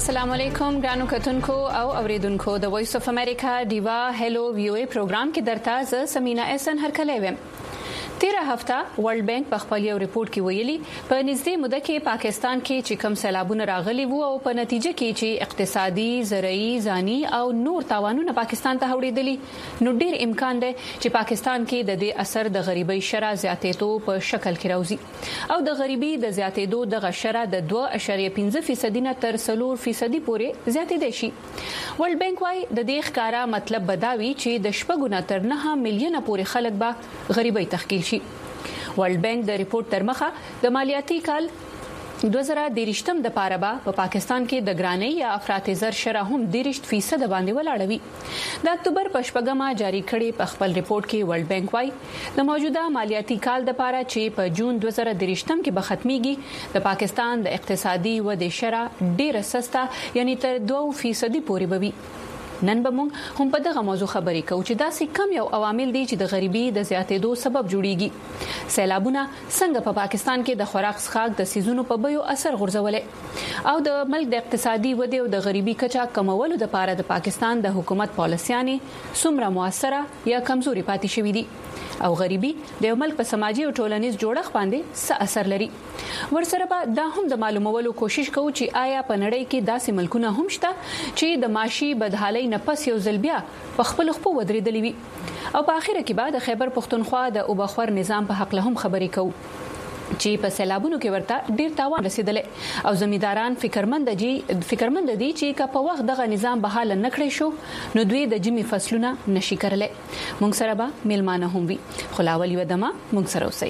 السلام علیکم ګرانو کتونکو او اوریدونکو د وایس اف امریکا دیوا هلو ویو ای پروګرام کې درته ز سمینا احسن هرکلی ویم. تیره هفته ورلد بانک په خپل یو ریپورت کې ویلي په نږدې موده کې پاکستان کې چې کم سیلابونه راغلي وو او په نتیجه کې چې اقتصادي، زرعي، ځاني او نور تاوانونه پاکستان ته وړيدلي نو ډیر امکان دی چې پاکستان کې د دې اثر د غریبۍ شرح زیاتېدو په شکل کې راوځي او د غریبۍ د زیاتېدو د شرح د 2.5% نه تر 4% پورې زیاتېدای شي. ورلد بانک وايي د دې ښکارا مطلب بداوي چې د شپږ نه تر 9 میلیونه پورې خلک به غریبۍ تخکیل شي. ورلد بانک د ریپورت تر مخه د مالیاتي کال 2023 د پاره په پاکستان کې د ګرانۍ یا افراط زر شرح هم 30% باندې ولاړوي. د اکتوبر په شپږمه جاری کړي په خپل ریپورت کې ورلد بانک وايي د موجوده مالیاتي کال د پاره چې په جون 2023 کې به ختميږي د پاکستان د اقتصادي ودې شرح ډیره سسته یعنی تر 2% پورې بوي. نن به موږ هم په دغه موضوع خبرې کوو چې داسې کم یو عوامل دي چې د غریبۍ د زیاتېدو سبب جوړیږي. سیلابونه څنګه په پاکستان کې د خوراک څښاک د سیزونو په بیو اثر غورځولې او د ملک د اقتصادي ودې او د غریبۍ کچا کمولو لپاره د پاکستان د حکومت پالیسیانې څومره موثره یا کمزوري پاتې شوې دي او غریبۍ د یو ملک په سماجی او ټولنیز جوړښت باندې څه اثر لري. ورسره به دا هم د معلومولو کوشش کوو چې آیا په نړۍ کې داسې ملکونه هم شته چې د معاشي بدحالۍ نه پس یو ځل بیا په خپل خپل ودرېدلې وي او په اخر کې بعد خیبر پښتونخوا د اوبخور نظام په حق له هم خبرې کوو چې په سیلابونو کې ورته ډیر تاوان رسیدلې او زمینداران فکرمند دي چې که په وخت دغه نظام بحال نه کړی شو نو دوی د جمی فصلونه نشي کړلای. موږ سره به میلمانه هم وي خلاولي ودما موږ سره اوسئ.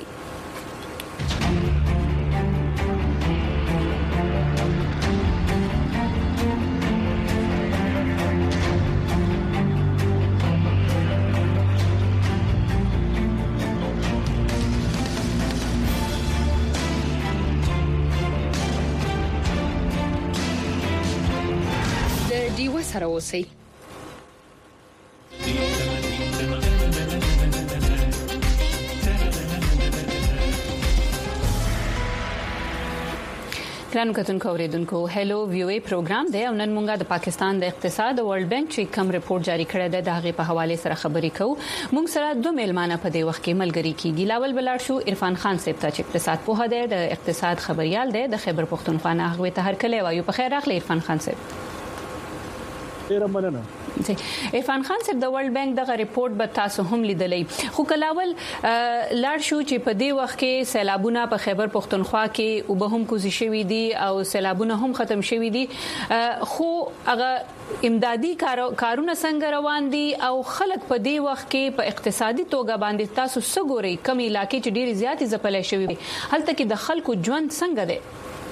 سره اوسئ. ګرانو کتونکو اوریدونکو هلو ویو ای پروګرام دی او نن مونږه د پاکستان د اقتصاد او ورلد بانک چې کوم ریپورت جاری کړی دی د هغه په حواله سره خبرې کوو. مونږ سره دوه میلمانه په دې وخت کې ملګری کیږي. لاول بلار شو عرفان خان صاحب ته چې اقتصاد په هده د اقتصاد خبريال دی د خیبر پښتونخوا نه هغه ته هر کله وایو. په خیر راغلی عرفان خان صاحب. ډیره مننه. عرفان خان صاحب د ورلد بانک دغه ریپورت به تاسو هم لیدلې خو کلاول لاړ شو چې په دې وخت کې سیلابونه په خیبر پښتونخوا کې او به هم کوزي شوي دي او سیلابونه هم ختم شوي دي خو هغه امدادي کارونه څنګه روان دي او خلک په دې وخت کې په اقتصادي توګه باندې تاسو څه ګوري کم علاقې چې ډېری زیاتې ځپلې شوي هلته کې د خلکو ژوند څنګه دی؟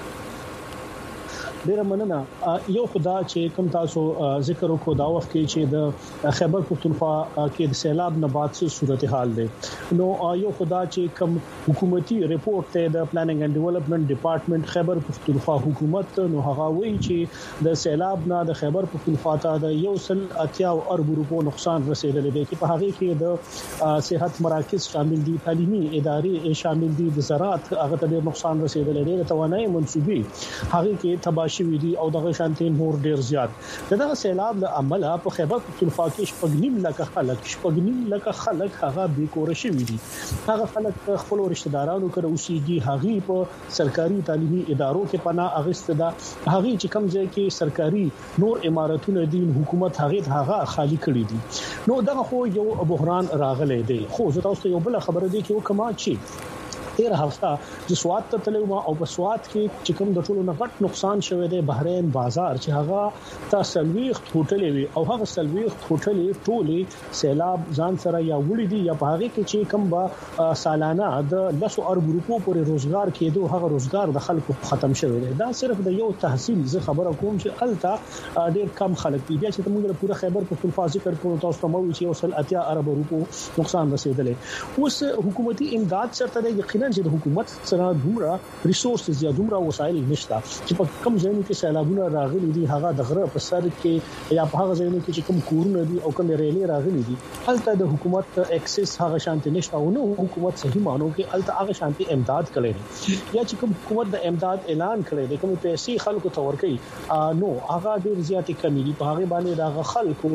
ډیره مننه. یو خدا چې کوم تاسو ذکر وکړو دا وخت کې چې د خیبر پښتونخوا کې د سیلاب نه بعد څه صورتحال دی نو یو خدا چې کوم حکومتي ریپورت ته د پلانینګ اینڈ ډیولپمنٹ ډپارټمنټ خیبر پښتونخوا حکومت نو هغه وایي چې د سیلاب نه د خیبر پښتونخوا ته د 1.8 ارب روپو نقصان رسیدلی دی چې په هغه کې د صحت مراکز شامل دي، تعلیمي ادارې شامل دي، د زراعت هغه ته نقصان رسیدلی دی، د توانایي منسوبي هغه کې تباہ شوی دي او دغه شانتي نور ډیر زیات. دغه سیلاب له عمله په خیبر پښتونخوا کې شپږنیم لک خلک هغه بیکور شوی دي. هغه خلک خپل رشتہ دارانو کړه اوسېږي، هغه په سرکاري تعلیمي ادارو کې پناه اغسته ده، هغه چې کوم ځای کې سرکاري نور اماراتونه دي حکومت هغه خالی کړی دي. نو دغه خو یو بحران راغلی دی. خو زه تاسو ته یو بل خبره دی چې وکما چې تیره هفته د سواد ته تلو او په سواد کې چې کوم د ټولو نه غټ نقصان شوی دی بحرین بازار چې هغه تاسلويخ هوټلې وي او هغه سلويخ هوټلې ټولې سیلاب ځان سره یا وړي دي یا په هغه کې چې کوم با سالانه د 10 ارب روپو پورې روزګار کېدو هغه روزګار د خلکو ختم شوی دی. دا صرف د یو تحصیل زه خبره کوم چې الته ډېر کم خلک دي. بیا چې موږ پوره خیبر پښتونخوا ذکر کوو تاسو ته مو چې 1.8 ارب روپو نقصان رسیدلی. اوس حکومتي امداد شرط دی یقینا یقینا چې د حکومت سره دومره ریسورسز یا دومره وسایل نشته چې په کم ځایونو کې سیلابونه راغلي دي هغه د غره په سر کې یا په هغه ځایونو کې چې کوم کورونه دي او کوم ریلې راغلي دي هلته د حکومت اکسس هغه شانتي نشته او نو حکومت صحیح مانو کې هلته هغه شانتي امداد کړي یا چې کوم حکومت د امداد اعلان کړي د کوم پیسې خلکو ته ورکړي نو هغه ډیر زیاتې کمی دي په هغه باندې د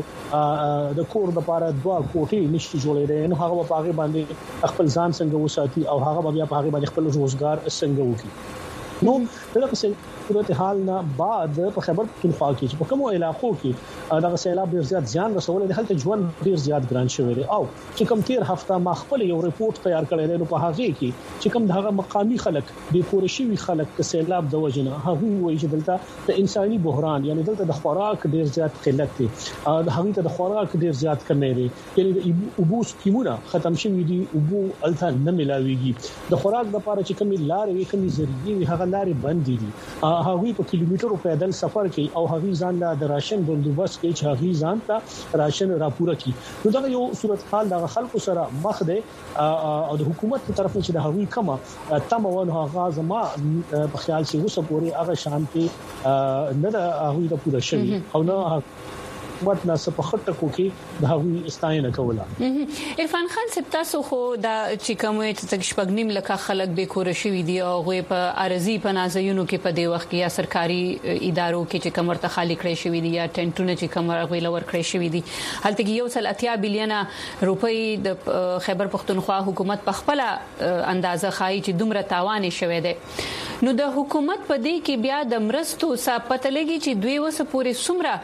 خلکو د کور د لپاره 2 کوټې نشي جوړېدل نو هغه په هغه باندې خپل ځان څنګه وساتي او هغه بیا په هغه باندې خپل روزګار څنګه وکړي نو دغه صورت حال نه بعد په خیبر پختونخوا کې چې په کومو علاقو کې دغه سیلاب ډیر زیات ځان رسول دي هلته ژوند ډیر زیات ګران شوی دی او چې کوم تیر هفته ما خپل یو ریپورت تیار کړی دی په هغه کې چې کوم دغه مقامی خلک د کورشي خلک د سیلاب د وجنه هغه وایي چې دلته د انساني بحران یعنی دلته د خوراک ډیر زیات قلت دی د هغه ته د خوراک ډیر زیات کمی دی یعنی د اوبو سکیمونه ختم شوي دي اوبو الته نه ملاويږي د خوراک لپاره چې کوم لارې کوم ذریعہ هغه لارې بند دي هغه په کیلومترو پیدل سفر کوي او هغه ځان له راشن بندوبست کوي چې هغه ځان ته راشن راپوره کوي نو دا یو صورت حال د خلکو سره مخ دی او د حکومت په طرف چې د هغه کمه تمون هغه زما په خیال چې وسه پوری هغه شانتي نه د هغه د پوره شوی او نه حکومت نه په خټه کوي د هغه استاینه کوله عرفان خان سپتاسو خو دا چې کومه چې شپږنیم لکه خلک به کور شوی دی او غوي په ارزي په نازیونو کې په دی وخت کې یا سرکاري ادارو کې چې کمرته خالی کړی شوی دی یا ټنټونه چې کمر غوي لور کړی شوی دی هلته کې یو سل 80 بلین روپۍ د خیبر پختونخوا حکومت په خپل اندازه خای چې دومره تاوان شوی دی نو د حکومت په دې کې بیا د مرستو صاحب لګي چې دوی وسه پورې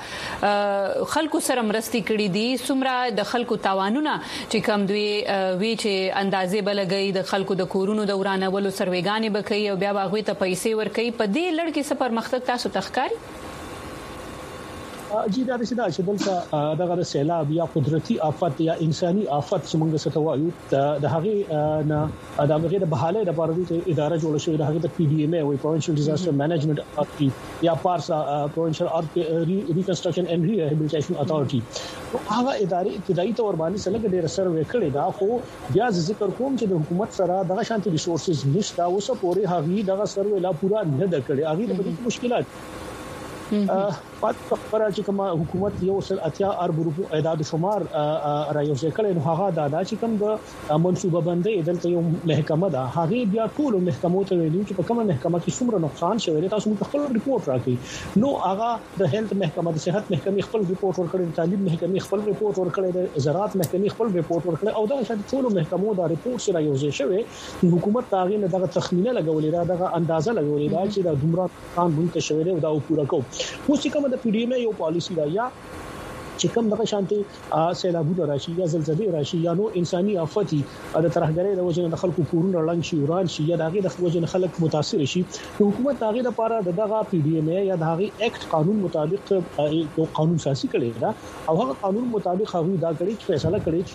سمره خلکو سره مرستي کړې دي سمره د خلکو تاوانونه چې کم دوی وی چې اندازې بلګي د خلکو د کورونو د ورانولو سروېګانې بکې او بیا باغوي ته پیسې ورکې په دې لړ کې سفر مختلف تاسو تخکاری جی دا چې دلته دغه سیلاب یا قدرتي آفت یا انساني آفت چې موږ څه وایو د هغه نه د هغه د بحاله د لپاره د اداره جوړ شوې د هغه د پی ډي ایم وي پروینشل ډیزاستر منیجمنت اتھارټي یا پارسا پروینشل ریکنسټرکشن اینڈ ریهابیلیټیشن اتھارټي هغه ادارې ابتدایي تور باندې سره ډېر سروې کړي دا خو بیا ذکر کوم چې د حکومت سره دغه شانتي ریسورسز نشته اوسه پورې هغه دغه سروې لا پورا نه د کړي هغه د مشکلات پات خبره چې کومه حکومت یو سل 80 ارب روپو اعداد شمار رايوځي کړي نو هغه دا چې کوم د منصوبه بندي دلته یو محکمه ده هغه بیا ټول محکمو ته ویلي چې په کومه محکمه کې څومره نقصان شوی دی تاسو خپل ریپورت راکړئ نو هغه د هیلث محکمه د صحت محکمه خپل ریپورت ورکړي د تعلیم محکمه خپل ریپورت ورکړي د زراعت محکمه خپل ریپورت ورکړي او دا چې ټول محکمو دا ریپورت سره یوځي شوی حکومت تاغي نه دغه تخمینه لګولې دا دغه اندازه لګولې دا چې د دومره کان بونته شوی دی دا پورا کو اوس کوم د پی ډی ایم یو پالیسی دا یا چې کوم دغه شانتي سیلابونه راشي یا زلزلې راشي یا نو انساني آفتي د ترهګرۍ د وجه نه خلکو کورونه لنګ شي وران شي یا دغه د وجه نه خلک متاثر شي حکومت هغه لپاره دغه پی ډی ایم یا دغه اکټ قانون مطابق یو قانون سازي کړي دا او هغه قانون مطابق هغه دا کړی چې فیصله کړی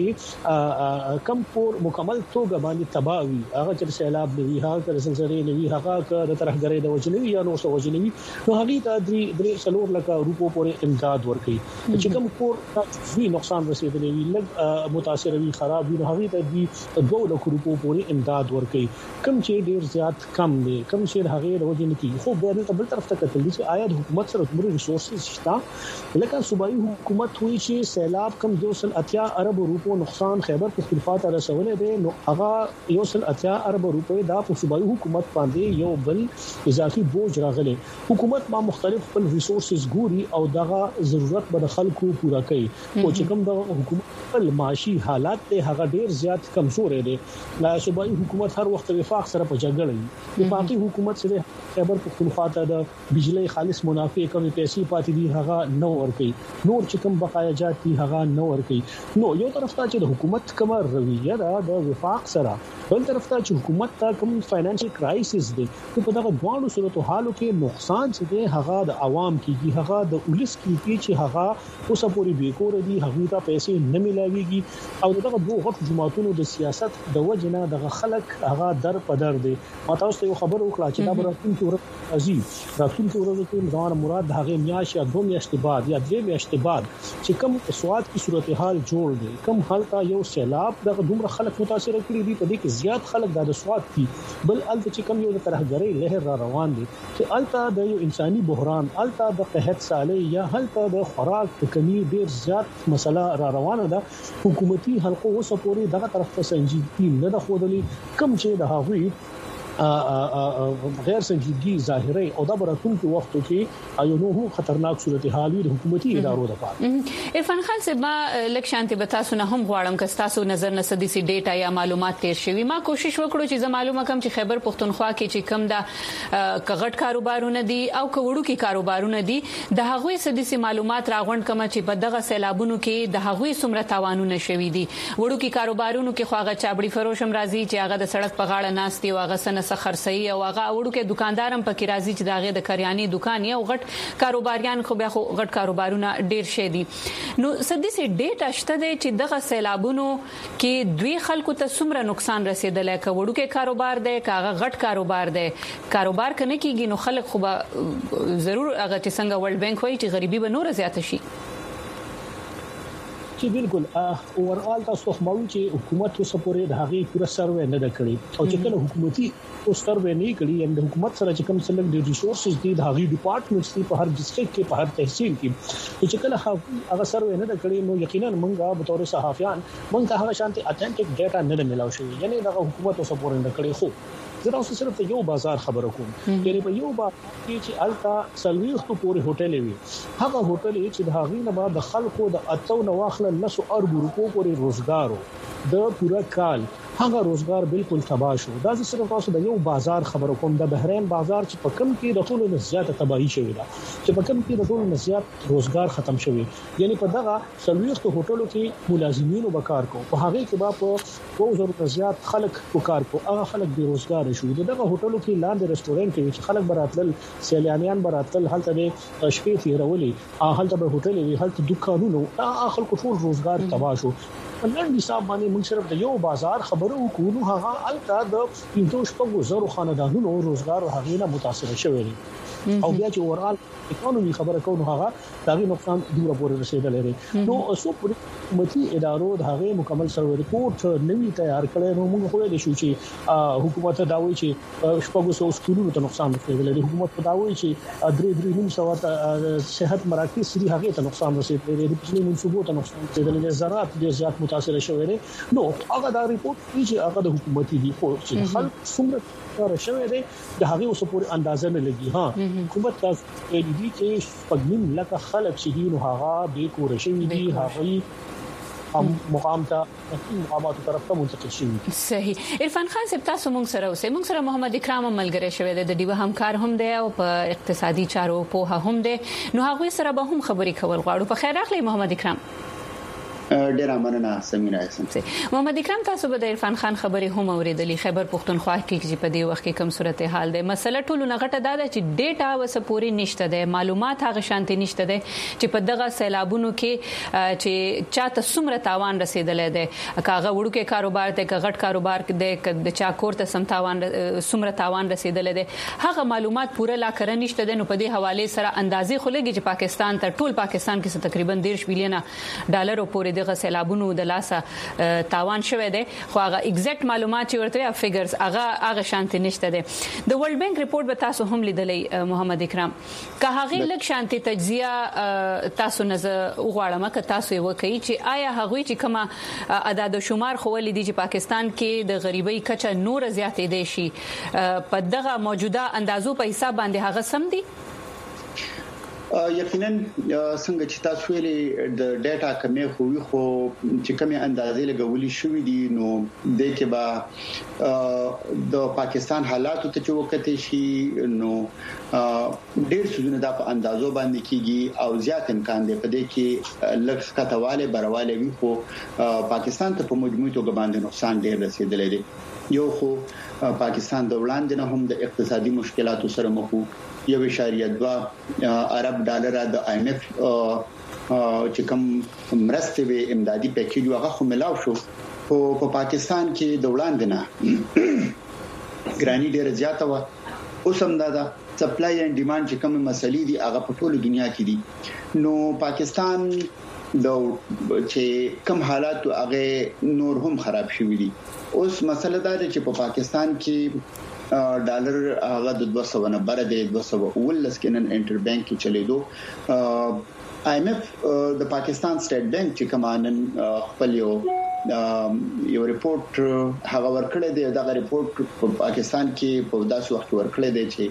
چې کم پور مکمل توګه باندې تباوي هغه چې سیلاب دی هغه چې زلزلې دی هغه د ترهګرۍ د وجه نه یا نو څه وجه نه نو هغه ته درې څلور لک روپو پورې امداد ورکړي چې کوم کور وی نقصان رسیدلی وی لږ متاثر وی خراب وی هغه ته دی 2 لک روپو پورې امداد ورکړي کم چې ډیر زیات کم دی کم چې هغه د وجه نه کی خو به بل طرف ته کتل چې آیا د حکومت سره کوم ریسورسز شته لکه صوبایي حکومت وی چې سیلاب کم 280 ارب روپو نقصان خیبر پختونخوا ته رسولې دی نو هغه 180 ارب روپو دا په صوبایي حکومت باندې یو بل اضافي بوج راغلی حکومت ما مختلف خپل ریسورسز ګوري او دغه ضرورت به خلکو پورا کوي او چې کوم د حکومت خپل معاشي حالات ته هغه ډیر زیات کمزور دي لا صوبایي حکومت هر وخت وفاق سره په جګړه وي وفاقي حکومت سره خیبر پختونخوا ته د بجلی خالص منافع کمی پیسې پاتې دي هغه نو ورکي نور چې کوم بقایا جات دي هغه نو ورکي نو یو طرف ته چې د حکومت کوم رویه ده د وفاق سره بل طرف ته چې حکومت ته کوم فاینانشل کرایسس دي په دغه دوه صورتو حالو کې نقصان چې هغه د عوام کېږي هغه د پولیس کېږي چې هغه اوس اوسه پوری به کور دي هغه ته پیسې نه ملایويږي او دغه دوه غټ جماعتونو د سیاست د وجنه د خلک هغه در په در دي تاسو ته خبر وکړه چې دا براتونکو ورځ عزیز راتونکو ورځ کې ځوان مراد هغه میاش یا دوه میاشتې بعد یا درې میاشتې بعد چې کوم سواد کی صورتحال جوړ دي کوم حالت یو سیلاب دغه دومره خلک متاثر کړي دي په دې کې زیات خلک د سواد دي بل الته چې کوم یو ترهګری لهر را روان دي چې الته د یو انساني بحران الته د قحط سالي یا الته د خوراک د کمی ډیر زیات مسله را روانه ده حکومتي حلقو اوسه پوری دغه طرف ته سنجیدګي نه ده خودلی کم چې د هغوی غیر سنجیدګي ظاهري او د براتونکو وختو کې یو نو خطرناک صورتحال د حکومتي ادارو لپاره عرفان خان صاحب ما لکشانتي بتا سونه هم غواړم که تاسو نظر نسدي سي ډیټا یا معلومات تیر شوي ما کوشش وکړو چې زه معلومه کم چې خیبر پښتونخوا کې چې کم دا کغټ کاروبارونه دي او کورو کې کاروبارونه دي د هغوی سدي سي معلومات راغونډ کما چې په دغه سیلابونو کې د هغوی سمره تاوانونه شوي دي وړو کې کاروبارونو کې خواغه چابړي فروشم راځي چې هغه د سړک په غاړه ناستي او هغه سنه خرڅي او هغه وړو کې دکاندارم پکې راځي چې داغه د کریاني دکان یو غټ کاروباریان خو بیا خو غټ کاروبارونه ډیر شي دي نو سدي سي ډیټا شته دي چې دغه سیلابونو کې دوی خلکو ته څومره نقصان رسیدلی کا وړو کې کاروبار دی کاغه غټ کاروبار دی کاروبار کنه کیږي نو خلک خو ضرور هغه چې څنګه ورلد بانک وایي چې غریبي به نور زیات شي چې بالکل اورال تاسو خو مو چې حکومت اوس پورې د هغه پوره سروې نه کړی او چې کله حکومتي او سروې نه کړی د حکومت سره چې کوم څلګ د ریسورسز دي د هغه ډپارټمنټس دي په هر ډیسټریکټ کې په هر تحصیل کې چې کله هغه سروې نه کړی نو یقینا موږ به تور صحافیان موږ هغه شانتي اتنټیک ډیټا نه ملاو شي یعنی د حکومت اوس پورې نه کړی خو زه تاسو صرف یو بازار خبر کوم یعنی په یو بازار کې چې التا سلويختو پورې هوټل وي هغه هوټل چې د هغې نه بعد د خلکو د اتو نو واخله 900 ارب روپو پورې روزګارو د پورا کال هغه روزګار بالکل تباہ شو دا صرف تاسو د یو بازار خبر کوم د بحرین بازار چې په کم کې د ټولو نه زیاته تباہي شوې ده چې په کم کې د ټولو نه زیات روزګار ختم شوی یعنی په دغه سلويختو هوټلو کې ملازمینو وکړ کو په هغه کې با په 2000 زیات خلک وکړ کو هغه خلک بے روزګار شو دغه هوټلو کې لاندې رستورانت کې چې خلک براتل سیلانیان براتل هلته د شپې تیرولې هلته به هوټل وی هلته دکانونو خلکو ټول روزګار تباہ شو نن حساب باندې موږ صرف د یو بازار خبرو کوو هغه الته د 500 خاندانونو روزګار هغه نه متاثر شوی دی او بیا چې اورال اکونومي خبره کوو هغه دغه نقصان ډیره پورې رسیدلی دی نو اوسو پر حکومتي ادارو د هغه مکمل سروې ریپورت نوی تیار کړي نو موږ خو د شو چې حکومت دا وایي چې شپږ سو سکولونو ته نقصان رسیدلی دی حکومت دا وایي چې درې نیم سو صحت مراکز سری هغه ته نقصان رسیدلی دی په منصوبو ته نقصان رسیدلی دی زراعت ډیر زیات متاثر شوی دی نو هغه دا ریپورت چې هغه د حکومتي دی خو چې خلک څومره کار شوی دی د هغه اوس پورې اندازه نه لګي ها حکومت تاسو دې چې پګنیم لکه خلک چې نو هغه به کور شوی دی هغه مقام ته مقامات طرف ته منتقل شي صحیح عرفان خان صاحب تاسو موږ سره محمد اکرام ملګری شوی دی د ډیو همکار هم دی او په اقتصادي چارو په هم دی نو هغه سره به هم خبرې کول غواړو په خیر راغلی محمد اکرام ډیر مننه سمینا اسم محمد اکرام تاسو به د عرفان خان خبرې هم اوریدلې خیبر پښتونخوا کې چې په دې وخت کې کوم صورتحال ده مسله ټولو نغټه ده چې ډیټا وسه پوری نشته ده معلومات هغه شانتي نشته ده چې په دغه سیلابونو کې چې چاته څومره تاوان رسیدلې ده کاغه وړو کې کاروبار ته غټ کاروبار کې د چا کور ته سم تاوان څومره تاوان رسیدلې ده هغه معلومات پوره لا کړ نشته ده نو په دې حواله سره اندازې خلګي چې پاکستان ته ټول پاکستان کې تقریبا 10 بلین ډالر پورې دغه سیلابونو د لاسه تاوان شوه دی خو هغه ایگزیکټ معلومات چې ورته فګرز هغه شانتي نشته دی د ورلد بانک ریپورت به تاسو هم لیدلې محمد اکرام که هغه لک شانتي تجزیه تاسو نظر وغواړم که تاسو یې وکړي چې آیا هغه چې کومه عدد شمار خو لیدي چې پاکستان کې د غریبۍ کچه نور زیاتې دي شي په دغه موجوده اندازو په حساب باندې هغه سم دي یقینا څنګه چې تاسو ویلي د ډیټا کمې خو چې کمې اندازې لګولې شوې دي نو د کې با د پاکستان حالاتو ته چې وکړې شي نو ډېر څه نه د اندازو باندې کیږي او زیات امکان دی په دې کې لږ کټواله برواله وي خو پاکستان ته په مجموعي توګه باندې نقصان ډېر رسیدلی دی یو خو پاکستان د وړاندې نه هم د اقتصادي مشکلاتو سره مخ 1.2 ارب ډالر د IMF چې کوم مرسته به امدادي پیکیج هغه خو ملاو شو په پاکستان کې د وړاندې نه ګرانی ډېر زیاته و اوس هم دا سپلای اند ډیماند چې کوم مسلې دي هغه په ټوله دنیا کې دي نو پاکستان چې کوم حالات هغه نور هم خراب شوي دي اوس مسله دا ده چې په پاکستان کې ډالر هغه د 200 نه بر دی 219 کې نن انټر بانک کې چلیدو IMF د پاکستان سټیټ بانک چې کمانن خپل یو ریپورت هغه ورکړی دی دا ریپورت په پاکستان کې په داسې وخت ورکړی دی چې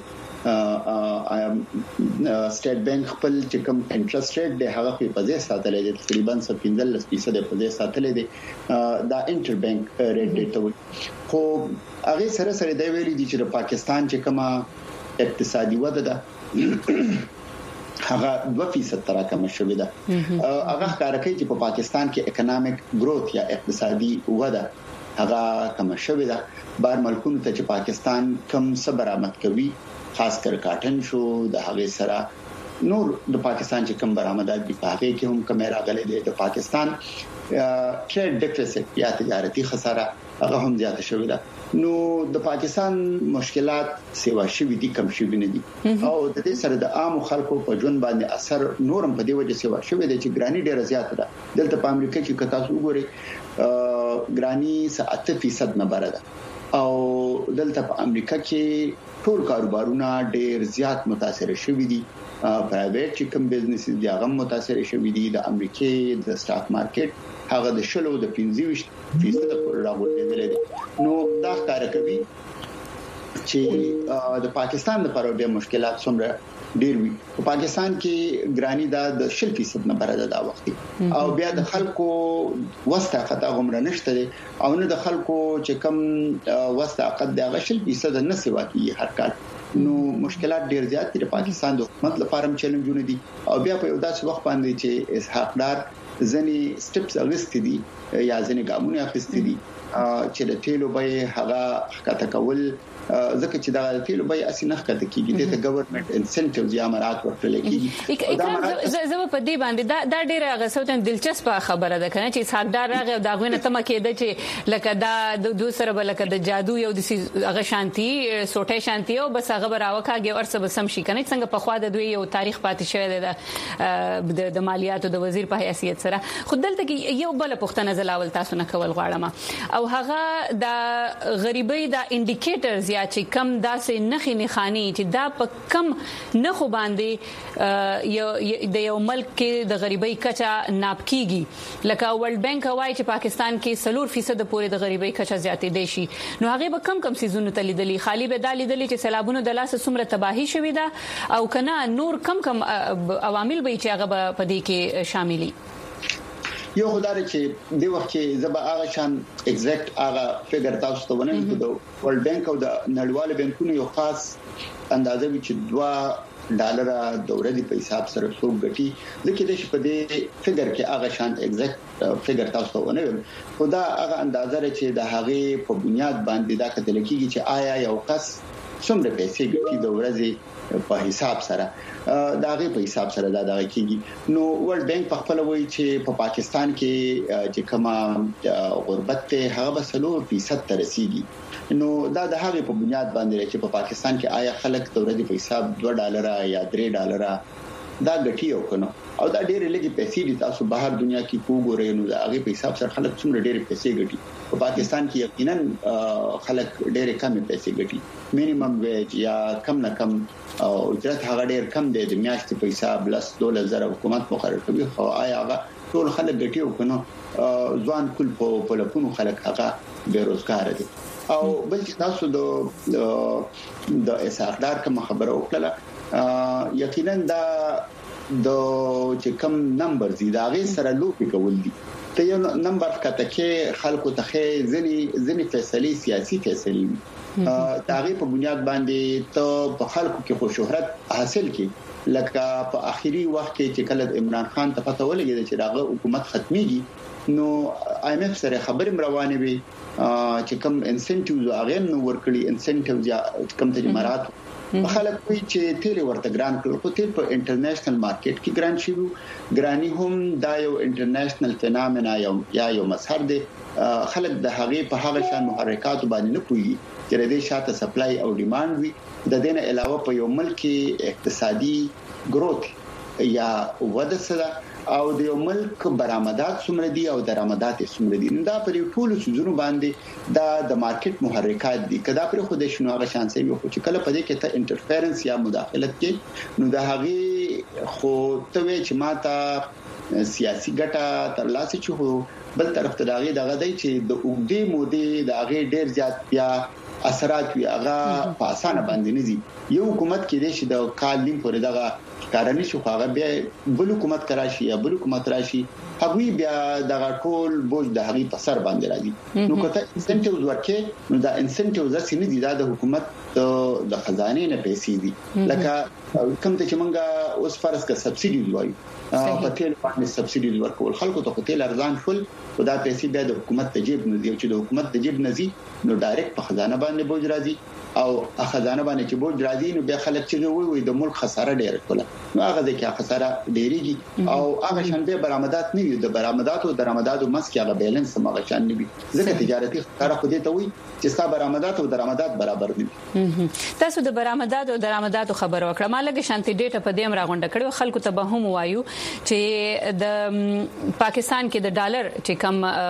سټیټ بانک خپل چې کوم انټرست ریټ دی هغه په ځای ساتلې دی تقریبا 15% په ځای ساتلې دی دا انټر بانک ریټ دی ته خو هغه سره د ویلي دي چې د پاکستان چې کومه اقتصادي وده ده هغه 2% تراکم شوې ده هغه ښکار کوي چې په پاکستان کې اکونومیک گروث یا اقتصادي وده هغه کم شوې ده بهر ملکونو ته چې پاکستان کم صبر آمد کوي خاص کر کاټن شو د هغه سره نور د پاکستان چې کم برآمدات دي په هغه کې هم کم راغلي دي د پاکستان ټریډ ډیفیسټ یا تجارتي خساره هغه هم زیاته شوې ده نو د پاکستان مشکلات سیوا شوې دي کم شوې نه دي او د دې سره د عام خلکو په ژوند باندې اثر نورم په دې وجه سیوا شوې ده چې ګرانی ډیره زیاته ده دلته په امریکا کې کتا وګوري ګرانی 8% نه بره ده او دلته په امریکا کې ټول کاروبارونه ډیر زیات متاثر شوي دي پرایویټ چې کوم بزنس دي هغه متاثر شوي دي د امریکای د سٹاک مارکیټ هغه د 15% پورې راغورځېدل دي نو دا ښکار کوي چې د پاکستان لپاره ډېر مشکلات څومره ډېر وي په پاکستان کې ګرانی دا د 10% نه بره ده وخت او بیا د خلکو وسته خطا غمره نشته او نه د خلکو چې کم وسته عقد د 10% نه سیوا کیږي هر کال نو مشکلات ډېر زیات دي د پاکستان د حکومت لپاره هم چیلنجونه دي او بیا په یو داسې وخت باندې چې اسحاق ډار ځنی سټپس اغستې دي یا ځنی ګامونه اخستې دي چې د تیلو به هغه حکایت کول ځکه چې دا تیلو به اسنه حکایت کیږي د ګورنمنت انسنټیوز یا امارات ورکړل کیږي زه په دې باندې دا ډیره غوښتنه دلچسپه خبره ده کنه چې حقدار راغی دا غوښنه تم کېده چې لکه دا د سره بلکه د جادو یو د هغه شانتي سوټه شانتي او بس هغه براوکاږي او څه بسم شي کنه څنګه په خوا د دوی یو تاریخ پاتې شوی دی د مالیاتو د وزیر په حیثیت سره خود دلته کې یو بل پښتنه زلاول تاسو نه کول غواړم او هغه د غریبۍ د انډیکیټرز یا چې کم داسې نخي نخانی چې دا په کم نخو باندې د یو ملک کې د غریبۍ کچا ناپ کیږي لکه ورلد بانک وايي چې پاکستان کې 3% پورې د غریبۍ کچا زیاتې دي شي نو هغه به کم سيزونه تلیدلي خالی به دالي دلی چې سیلابونو د لاس سمره تباہي شوې ده او کنه نور کم عوامل به چې هغه په دې کې شاملي یو خدای چې د وخت کې زبا هغه شان ایگزیکټ هغه فګر تاسو ته ونن د ورلد بانک او د نړیوال بانکونو یو خاص اندازه وی چې $2 د ورځې په حساب سره څوک غټي ځکه د شپې د فګر کې هغه شان ایگزیکټ فګر تاسو ته ونن خدا هغه اندازه چې د هغه په بنیاد باندې دا کتل کیږي چې آیا یو کس څومره پیسې ګټي د ورځې په حساب سره دا غي په حساب سره دا کیږي نو ورلد بانک په خپل وایي چې په پاکستان کې چې کما غربت ته هغه به 3% ته رسیدي نو دا د هغه په بنیاد باندې چې په پاکستان کې آیا خلک د ورځې په حساب $2 یا $3 دا ګټي او کنه او دا ډېر لږی پیسې دي تاسو بهر دنیا کې وګورئ نو دا هغه په حساب سره خلک څومره ډېر پیسې ګټي په پاکستان کې یقینا خلک ډېر کم پیسې ګټي مینیمم ویج یا کم نه کم او اجرت هغه ډېر کم دی د میاشتې په حساب $10 حکومت مقرر کوي خو آیا هغه ټول خلک ګټي او کنه ځوان کل په لکونو خلک هغه بیروزګار دي او بل چې تاسو د اسحاقدار کوم خبره وکړه یقینا دا د چې کم نمبر زی دا غي سره لوپی کول دي ته یو نمبر کته کې خلکو ته ځنی فیصله سیاسي فیصله تاغي په بنیاد باندې ته په خلکو کې خو شهرت حاصل کی لکه په اخیری وخت کې چې کله عمران خان ته پته ولګی چې داغه حکومت ختميږي نو IMF سره خبرې روانې وي چې کوم انسنټیوز هغه نو ورکړي انسنټیوز کوم ته امارات خلک وی چې تیل ورته ګران کړو خو تیل په انټرنیشنل مارکیټ کې ګران شي ګرانی هم دا یو انټرنیشنل فینامنا یو مسحر دی خلک د هغه په هغه شان محرکات باندې نه پوي چې د دې شاته سپلای او ډیماند وي د دې نه علاوه په یو ملک کې اقتصادي گروث یا وده سره او د یو ملک برآمدات څومره دي او درآمدات څومره دي دا پر ټولو سوزونو باندې دا د مارکیټ محرکات دي کدا پر خو د شنو هغه شان سي خو چې کله په دې کې ته انټرفیرنس یا مداخلت کې نو دا هغه خو ته چې ماته سیاسي ګټه ترلاسه چي هو بل طرف ته داغي دغه دی چې د اوګدي مودي داغي ډیر زیات بیا اثرات وی هغه په اسانه باندې نه دي یو حکومت کې د شي د کال نیم پورې دغه کارني شو هغه بیا بل حکومت کراشي یا بل حکومت راشي هغه بیا دغه ټول بوج د هغه په سر باندې راځي نو کته انسنټیوز ورکې نو دا انسنټیوز ځکه نه دي دا د حکومت د خزانه نه پیسې دي لکه کوم ته چې مونږه اوس فرض کا سبسيډي وایي په تیل باندې سبسيډي ورکول خلکو ته تیل ارزان شول خدا پیسې بیا د حکومت ته جیب نه دی چې د حکومت ته جیب نه زی نو ډایرکټ په خزانه باندې بوج راځي او خزانه باندې چې بوج راځي نو بیا خلک چې وي د ملک خساره ډیر کوله نو هغه د کې خساره ډیریږي او هغه شان به برآمدات نه وي د برآمدات او درآمداتو مسکه هغه بیلانس مغه شان نه وي ځکه تجارتي خساره خو دې ته وي چې ستا برآمدات او درآمدات برابر دي تاسو د برآمدات او درآمداتو خبر وکړه مالګه شانتي ډیټا په دې امراغونډه کړو خلکو ته به هم وایو چې د پاکستان کې د ډالر چې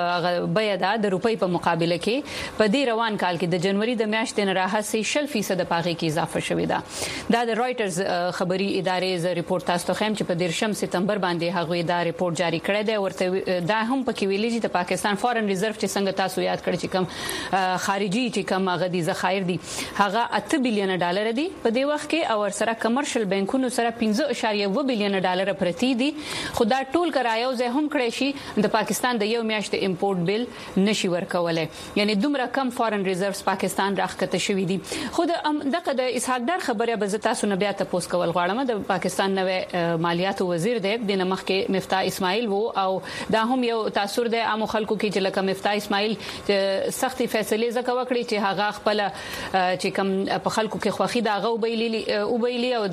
کم بیه ده د روپۍ په مقابله کې په دې روان کال کې د جنوري د میاشتې نه راهسي 60% پاغي کې اضافه شوې ده دا د رائټرز خبري ادارې ز ریپورت تاسو خیم چې په 13 سپتمبر باندې هغه دا ریپورت جاری کړی دی ورته دا هم پکې ویلي چې د پاکستان فورن ریزرو چې څنګه تاسو یاد کړی چې کم خارجي چې کم غدي ذخایر دي هغه 8 بلین ډالر دي په دې وخت کې او سره کمرشل بانکونو سره 15.1 بلین ډالر پرتی دي خدا ټول کرایو زه هم کړی شي د پاکستان د یو میاشت امپورټ بل نشي ورکولای یعنی دومره کم فورن ریزروز پاکستان راخته شوې دي خود دغه د اسحاق دار خبره به تاسو نه بیا تاسو کول غواړم د پاکستان نوې مالیات وزیر دی د نمخ کې مفتاح اسماعیل وو او دا هم یو تاثیر د عام خلکو کې چې لکه مفتاح اسماعیل سختي فیصله زکه وکړي چې هغه خپل چې کم په خلکو کې خوخي دا غو ویلي او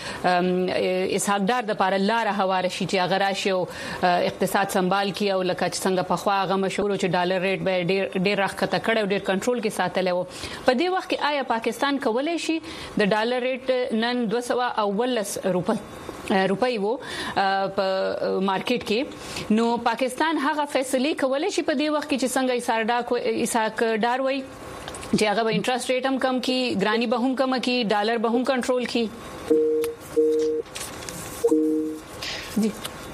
د اسحاق دار د لپاره لار هواره شي چې هغه راشي او اقتصاد سنبال کی او لکه څنګه په خوا هغه مشهور چې ډالر ریټ به ډیر راخته کړو ډیر کنټرول کې ساتل وو په دې وخت کې آیا پاکستان کولای شي د ډالر ریټ نن 219 روپۍ وو په مارکیټ کې نو پاکستان هغه فیصله کولای شي په دې وخت کې چې څنګه اسحاق ډار وای چې هغه به انټرست ریټ هم کم کی ګرانی به هم کم کی ډالر به هم کنټرول کی جی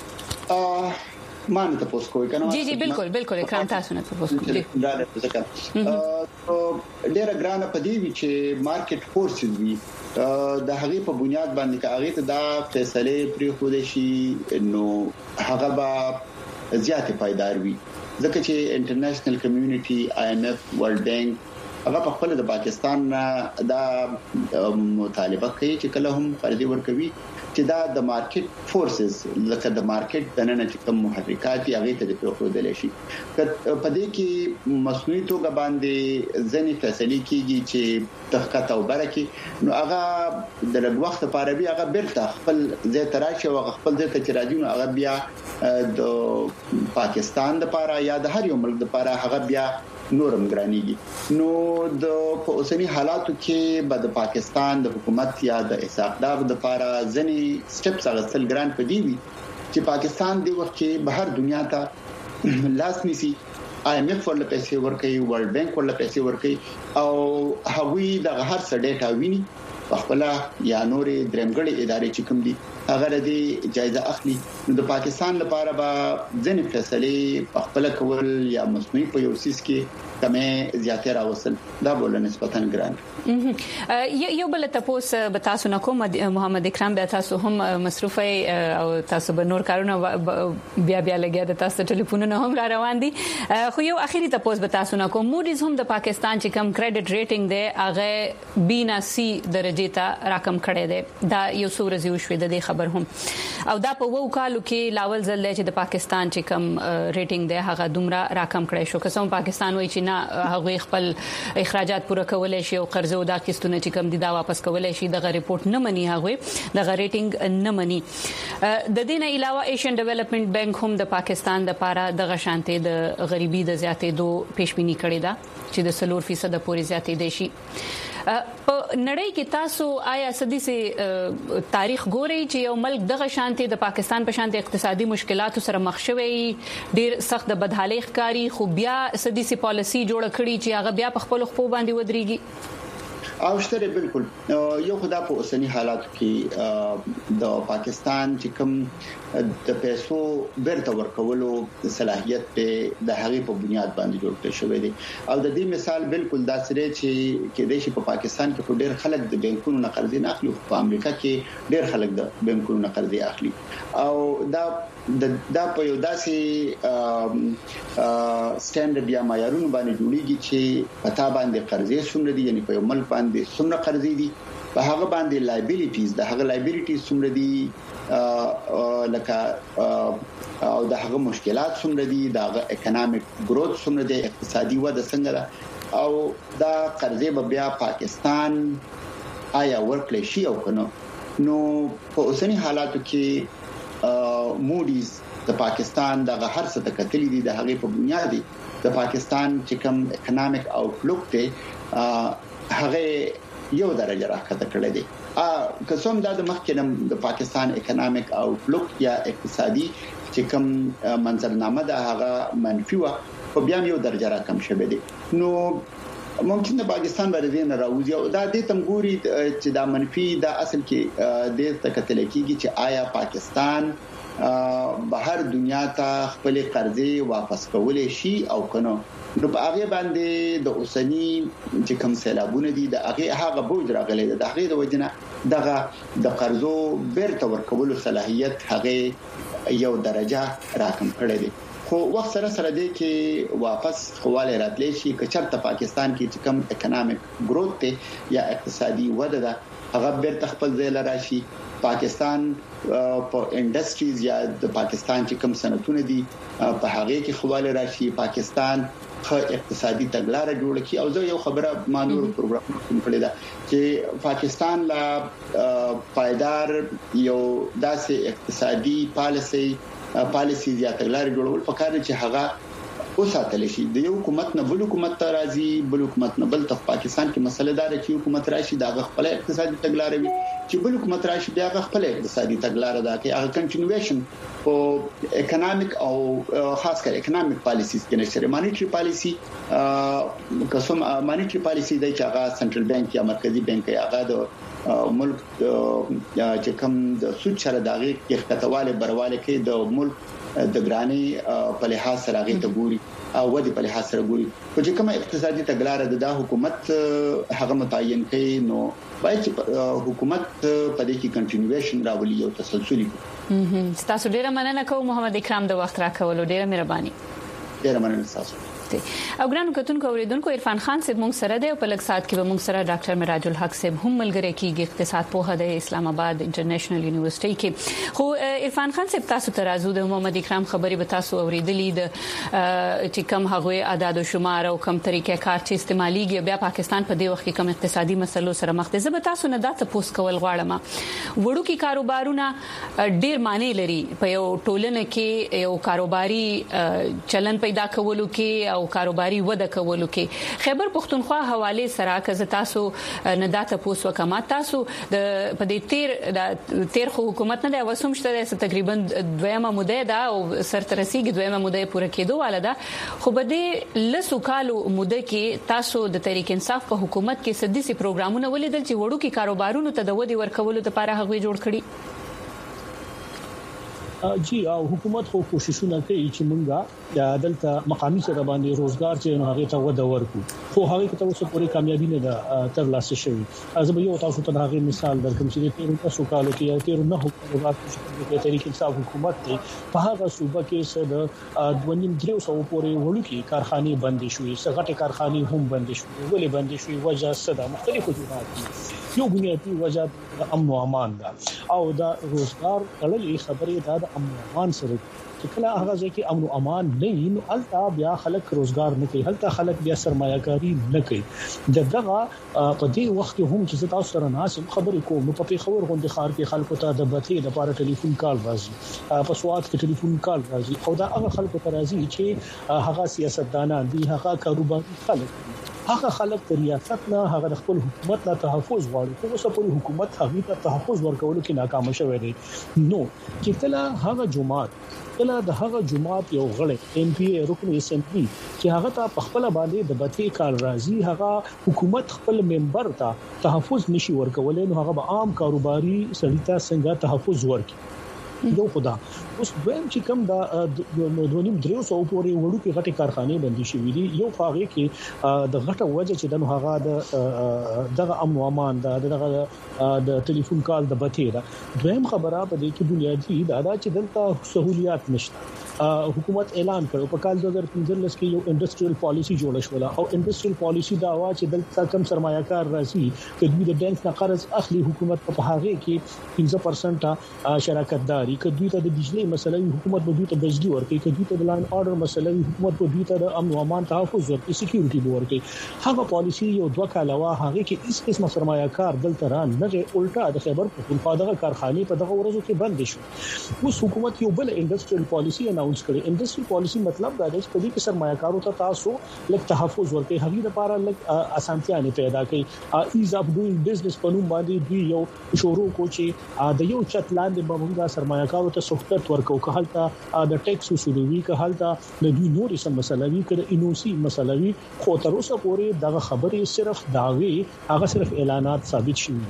مان ته پوس کوی کنه جی بالکل اکرام تاسو نه پوس کوی دا ځکه ډېر ګرانه پدې وی چې مارکیټ فورسز وی د هغه په بنیاد باندې که هغه ته دا فیصله پری خو دې شي نو هغه به زیاتې پایدار وي ځکه چې انټرنیشنل کمیونټي IMF ورلد بانک هغه په خپل د پاکستان دا مطالبه کوي چې کله هم فرضي ورکوي چې دا د مارکیټ فورسز لکه د مارکیټ د نن چې کوم محرکات هغه ته په خودل شي په دې کې مصنوعي توګه باندې ځنې فیصله کیږي چې تحقیق او برکه نو هغه د لږ وخت لپاره بیا هغه بیرته خپل ځای تراشي او خپل ځای ته راځي نو هغه بیا د پاکستان لپاره یا د هر یو ملک لپاره هغه بیا نورم ګرانیږي نو د په اوسنی حالاتو کې د پاکستان د حکومت یا د اسحاق دار د لپاره ځنی سټپس اغستل ګران پدې وي چې پاکستان د وخت کې بهر دنیا ته لاس نیسي IMF ورله پیسې ورکوي ورلد بانک ورله پیسې ورکوي او هغوی د هر څه ډیټا ویني په خپل یا نورې درمګړې ادارې چې کوم دي هغه د جایزه اخلي. نو د پاکستان لپاره به ځنې فیصله خپل کول یا مصنوعي په یو سیس کې کمه زیاتره راوصل دا بوله نسبتاً ګران. یو بل تاسو به تاسو نه کوم محمد اکرام به تاسو هم مصروفه او تاسو به نور کارونه بیا لګیا د تاسو ټلیفونونه هم را روان دي. خو یو اخیری تاسو به تاسو نه کوم موډیز هم د پاکستان چې کم کریډټ ریټینګ دی هغه بی نه سی درجه ته راکم کړی دی. دا یو څو ورځې وشوي د خبر هم او دا په وو کالو کې لاول ځل چې د پاکستان چې کم ریټینګ دی هغه دومره راکم کړی شو. قسم پاکستان وایي چې نه هغه خپل اخراجات پوره کولای شي او قرض او دا کیستونه چې کم دي دا واپس کولای شي. دغه ریپورت نه مني هغه دغه ریټینګ نه مني. د دې نه علاوه ایشین ډیولپمنٹ بانک هم د پاکستان د لپاره د غشانته د غریبي د زیاتېدو پیشبینی کړې ده چې د 4% پورې زیاتېدې شي. په نړۍ کې تاسو آیا سدي سي تاریخ ګوري چې یو ملک دغه شانتي د پاکستان په شانتي اقتصادي مشکلاتو سره مخ شوی ډیر سخت د بدحالي ښکاری خو بیا سدي سي پالیسي جوړ کړي چې هغه بیا په خپل خپل باندې ودرېږي؟ او شته بالکل یو خدا په اوسنی حالات کې د پاکستان چې کوم د پیسو بیرته ورکولو صلاحیت په د هغې په بنیاد باندې جوړ کړی شوی دی. او د دې مثال بالکل دا سره چې کې د شي په پاکستان کې ډېر خلک د بانکونو نه قرض نه اخلي، په امریکا کې ډېر خلک د بانکونو نه قرض اخلي. او دا په یو داسې سټانډرډ یا معیارونو باندې جوړیږي چې پتا باندې قرضې څومره دي، یعنی په یو ملک باندې څومره قرضې دي، په هغه باندې لایبیلیټیز د هغه لایبیلیټیز څومره دي، لکه او د هغه مشکلات څومره دي، د هغه اکونومیک گروث څومره دي، اقتصادي وده څنګه ده، او دا قرضې به بیا پاکستان آیا ورکړي شي او کنه. نو په اوسنی حالاتو کې موډیز د پاکستان دغه هر څه د کتلې دي د هغه په بنیاد د پاکستان چې کوم اکونومیک آوټلوک ته هغه یو درجه راکته کړی دی. قسم دا د مخکې د پاکستان اکونومیک آوټلوک یا اقتصادي چې کوم منظرنامه ده هغه منفي و، په بیا یو درجه راکم شوی دی. نو ممکن د پاکستان باندې نه راوځي او دا د تمګوري چې دا منفي دا اصل کې د تکتل کېږي چې آیا پاکستان بهر دنیا ته خپل قرضې واپس کولای شي او کنه. نو په هغه باندې د اوسنی چې کوم سیلابونه دي د هغه بوج راغلي د هغه د وجنه دغه د قرضو بیرته ورکولو صلاحیت هغه یو درجه راکم کړی دی. خو وخت سره دی کې واپس خواله راتلی شي که چرته پاکستان کې چې کوم اکونومیک گروث ته یا اقتصادي وده ده هغه بیرته خپل ځای لراشي. پاکستان په انډستریز یا د پاکستان چې کوم صنعتونه دي په هغه کې خواله راشي، پاکستان خو اقتصادي تګلارې جوړ کړي. او زه یو خبره مانور پروګرام کړی دا چې پاکستان لا پایدار یو داسې اقتصادي پالیسی یا تګلارې جوړول پکاره چې هغه وساتل شي. د یو حکومت نه بل حکومت ته راځي، بل حکومت نه بل ته پاکستان کې مسله دار چې حکومت راشي دا خپل اقتصادي تګلارې وي، چې بل حکومت راشي بیا خپل اقتصادي تګلارې دا کې هغه کنټینیویشن او اکونومیک او خاص کر اکونومیک پالیسیز کې نشته. مانیټری پالیسی قسم مانیټری پالیسی د چې هغه سنټرل بانک یا مرکزی بانک یا هغه د ملک چې کوم د سود سره دغه اختتواله برواله کې د ملک د ګرانی په لحاظ سره هغه ته ګوري او ودی په لحاظ سره ګوري. خو چې کومه اقتصادي تګلارې د حکومت هغه متعین کړي نو باید چې حکومت په دې کې کنټینیویشن راولي او تسلسل وي. تاسو ډیره مننه کوم محمد اکرام د وخت راکولو، ډیره مهرباني. ډیره مننه تاسو. او ګرانو کتونکو اوریدونکو عرفان خان صاحب موږ سره دی او په لږ سات کې به موږ سره ډاکټر مراج الحق صاحب هم ملګری کیږي، اقتصاد پوهه د اسلام آباد انټرنیشنل یونیورسيټي کې. خو عرفان خان صاحب تاسو ته راځو د محمد اکرام خبرې به تاسو اوریدلې د چې کوم هغه اعداد او شمار او کوم طریقې کار چې استعماليږي بیا پاکستان په دې وخت کې کوم اقتصادي مسلو سره مخ دي. زه به تاسو نه دا تاسو کول غواړم وړوکی کاروبارونه ډیر معنی لري په یو ټولنه کې یو کاروباري چلن پیدا کولو کې او کاروباري وده کولو کې. خیبر پختونخوا حواله سره که تاسو نه دا تاسو وکما تاسو د په دې تیر خو حکومت نه دی وسوم شته تقریبا دویمه موده دا او سرترسیږي دویمه موده پوره کېدو ولدا. خو به دې لسو کالو موده کې تاسو د تحریک انصاف په حکومت کې سدي سي پروګرامونه ولیدل چې وړو کې کاروبارونو ته د ودی ورکولو لپاره هغه جوړ کړي. جی او حکومت خو کوششونه کوي چې مونږه دلته مقامي سره باندې روزګار چې هغه ته وده ورکو خو هغه ته اوسه پوری کامیابی نه ده تر لاسه شوی زه به یو تاسو ته هغه مثال درکوم چې تیر تاسو کالو کې تیر نه حکومت په طریقې حساب حکومت ته په هغه صوبه کې څه د 2.3 پورې وړوکی کارخانه بندي شوې سغټه کارخانه هم بندي شوې ولې بندي شوې وجه څه ده مختلفو وجوهات یو بنیادی وجه د امن او امان ده او دا روزګار کړلې خبرې دا د امن او امان سره چې کله هغه ځکه امن او امان نه وي نو التا بیا خلک روزګار نه کوي هلته خلک بیا سرمایه‌کاري نه کوي دغه په دې وخت هم چې تاسو سره ناسم خبرې کوم په پیښور غونډه خار کې خلکو ته د بتې د لپاره ټلیفون کال راځي په سواد کې ټلیفون کال راځي او دا هغه خلکو ته راځي چې هغه سیاستدانان دي هغه کاروباري خلک هغه خلک د ریاست نه هغه د خپل حکومت نه تحفظ غواړي خو اوسه پوری حکومت هغه ته تحفظ ورکولو کې ناکام شوی دی نو چې کله هغه جماعت یو غړی ایم پی ای رکن اسمبلی چې هغه ته په خپل باندې د بتې کال راځي هغه حکومت خپل ممبر ته تحفظ نشي ورکولای نو هغه به عام کاروباري سړی ته څنګه تحفظ ورکړي یو خدا اوس دویم چې کوم دا 2.3 پورې وړوکی غټي کارخانه بندي شوې دي یو هغه کې د غټه وجه چې دغه هغه دغه امن او امان د ټلیفون کال د بتې دا دویم خبره په دې کې بنیادی دا چې دلته سہولیات نشته حکومت اعلان کړو په کال 2015 کې یو انډستریل پالیسی جوړه شوه او انډستریل پالیسی دا وا چې دلته کم سرمایه‌کار راځي چې دوی د بانک نه قرض اخلي حکومت په هغه کې 15% شراکت داري چې دوی ته د بجلی مسلې حکومت به دوی ته بجلی ورکړي چې دوی ته د لاین آرډر مسلې حکومت به دوی ته د امن او امان تحفظ ورکړي سکیورټي به ورکړي هغه پالیسی یو دوه کاله وا هغه کې هیڅ قسم سرمایه‌کار دلته را نه الټا د خیبر پختونخوا دغه کارخانه په دغه ورځو کې بند شو اوس حکومت یو بل انډستریل پالیسی اناونس کړي انډستریل پالیسی مطلب دا دی چې په دې کې سرمایه‌کارو ته تاسو لږ تحفظ ورکړي هغه لپاره لږ اسانتیا نه پیدا کړي ایز اف ډوینګ بزنس په نوم باندې دوی یو شروع کو چې د یو چت لاندې به موږ سرمایه‌کارو ته سہولت ورکو که حالته د ټیکس وسولوي که حالته د دوی نورې سم مسلوي کړه انوسی مسلوي خو تر اوسه پورې دغه خبرې صرف داوی هغه صرف اعلانات ثابت شوي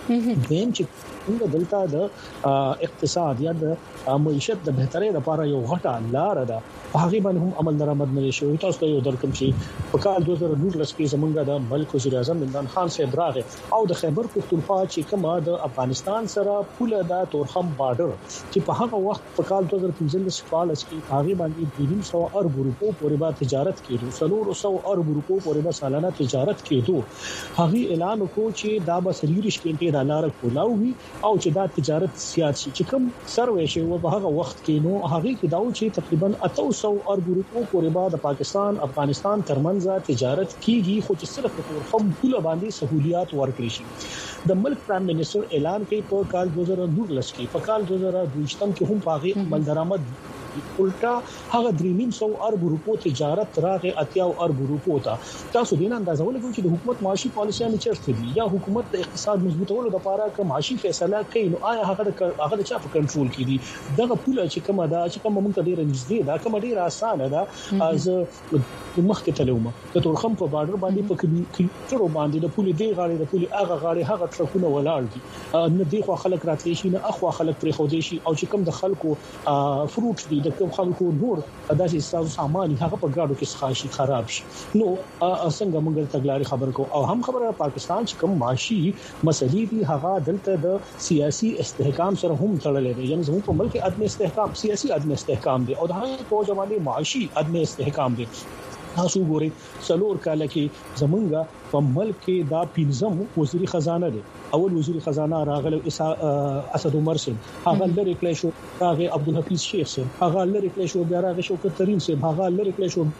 دي چې موږ دلته د اقتصاد یا د معیشت د بهترۍ لپاره یو غټه لار ده هغه باندې هم عمل درآمد نه شوی تاسو ته یو درکم چې په کال 2019 کې زمونږ د ملک وزیر اعظم عمران خان صاحب راغی او د خیبر پختونخوا چې کومه د افغانستان سره پوله د تورخم بارډر چې په هغه وخت په کال 2015 کال کې هغه باندې 200 ارب روپو پورې به تجارت کېدو 300 ارب روپو پورې به سالانه تجارت کېدو هغه اعلان وکړ چې دا به 30 کېنټه ډالر کولاوي او چې دا تجارت سیاست چې کوم سروې شي و په هغه وخت کې نو هغه کې دا چې تقریبا 800 ارب روپو پورې به د پاکستان افغانستان ترمنځ تجارت کیږي خو چې صرف تورخم پوله باندې سہولیات ورکړي شي د ملک پرائم منسٹر اعلان کوي په کال 2019 کې په کال 2022 کې هم پاغي عمل درآمد الټا هغه 300 ارب روپو تجارت راغی 80 ارب روپو ته تاسو دین اندازه ولګو چې د حکومت معاشي پالیسیانه چیرته دي یا حکومت د اقتصاد مضبوطولو لپاره کوم معاشي فیصله کوي نو آیا هغه د چا په کنټرول کې دي دغه پوله چې کومه دا چې کومه مونږ ته ډیره نږدې دا کومه ډیره اسانه ده از مخکې تلومه د تورخم په بارډر باندې په کیلومترو باندې د پولې دی غاړي د پولې هغه غاړي هغه ټرکونه ولاړ دي نه دی خو خلک راتلی شي نه اخو خلک پرې خو دي شي او چې کوم د خلکو فروټ دي د کوم خلکو نور داسې سامان هغه په ګاډو کې ښاشي خراب شي نو څنګه موږ تګلاري خبر کو او هم خبره پاکستان چې کوم معاشي مسلې دي هغه دلته د سیاسي استحکام سره هم تړلې دي یعنی زموږ په ملک عدم استحکام سیاسي عدم استحکام دي او د هغې په ځواني معاشي عدم استحکام دي تاسو ګورئ څلور کال کې زمونږ په ملک کې دا پنځم وزیر خزانه دی اول وزیر خزانه راغله اسد عمر سین هغه لری کلی شو هغه عبدالحفیظ شیخ سین هغه لری کلی شو بیا راغی شوکت ترین سین هغه لری کلی شو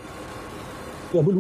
ابو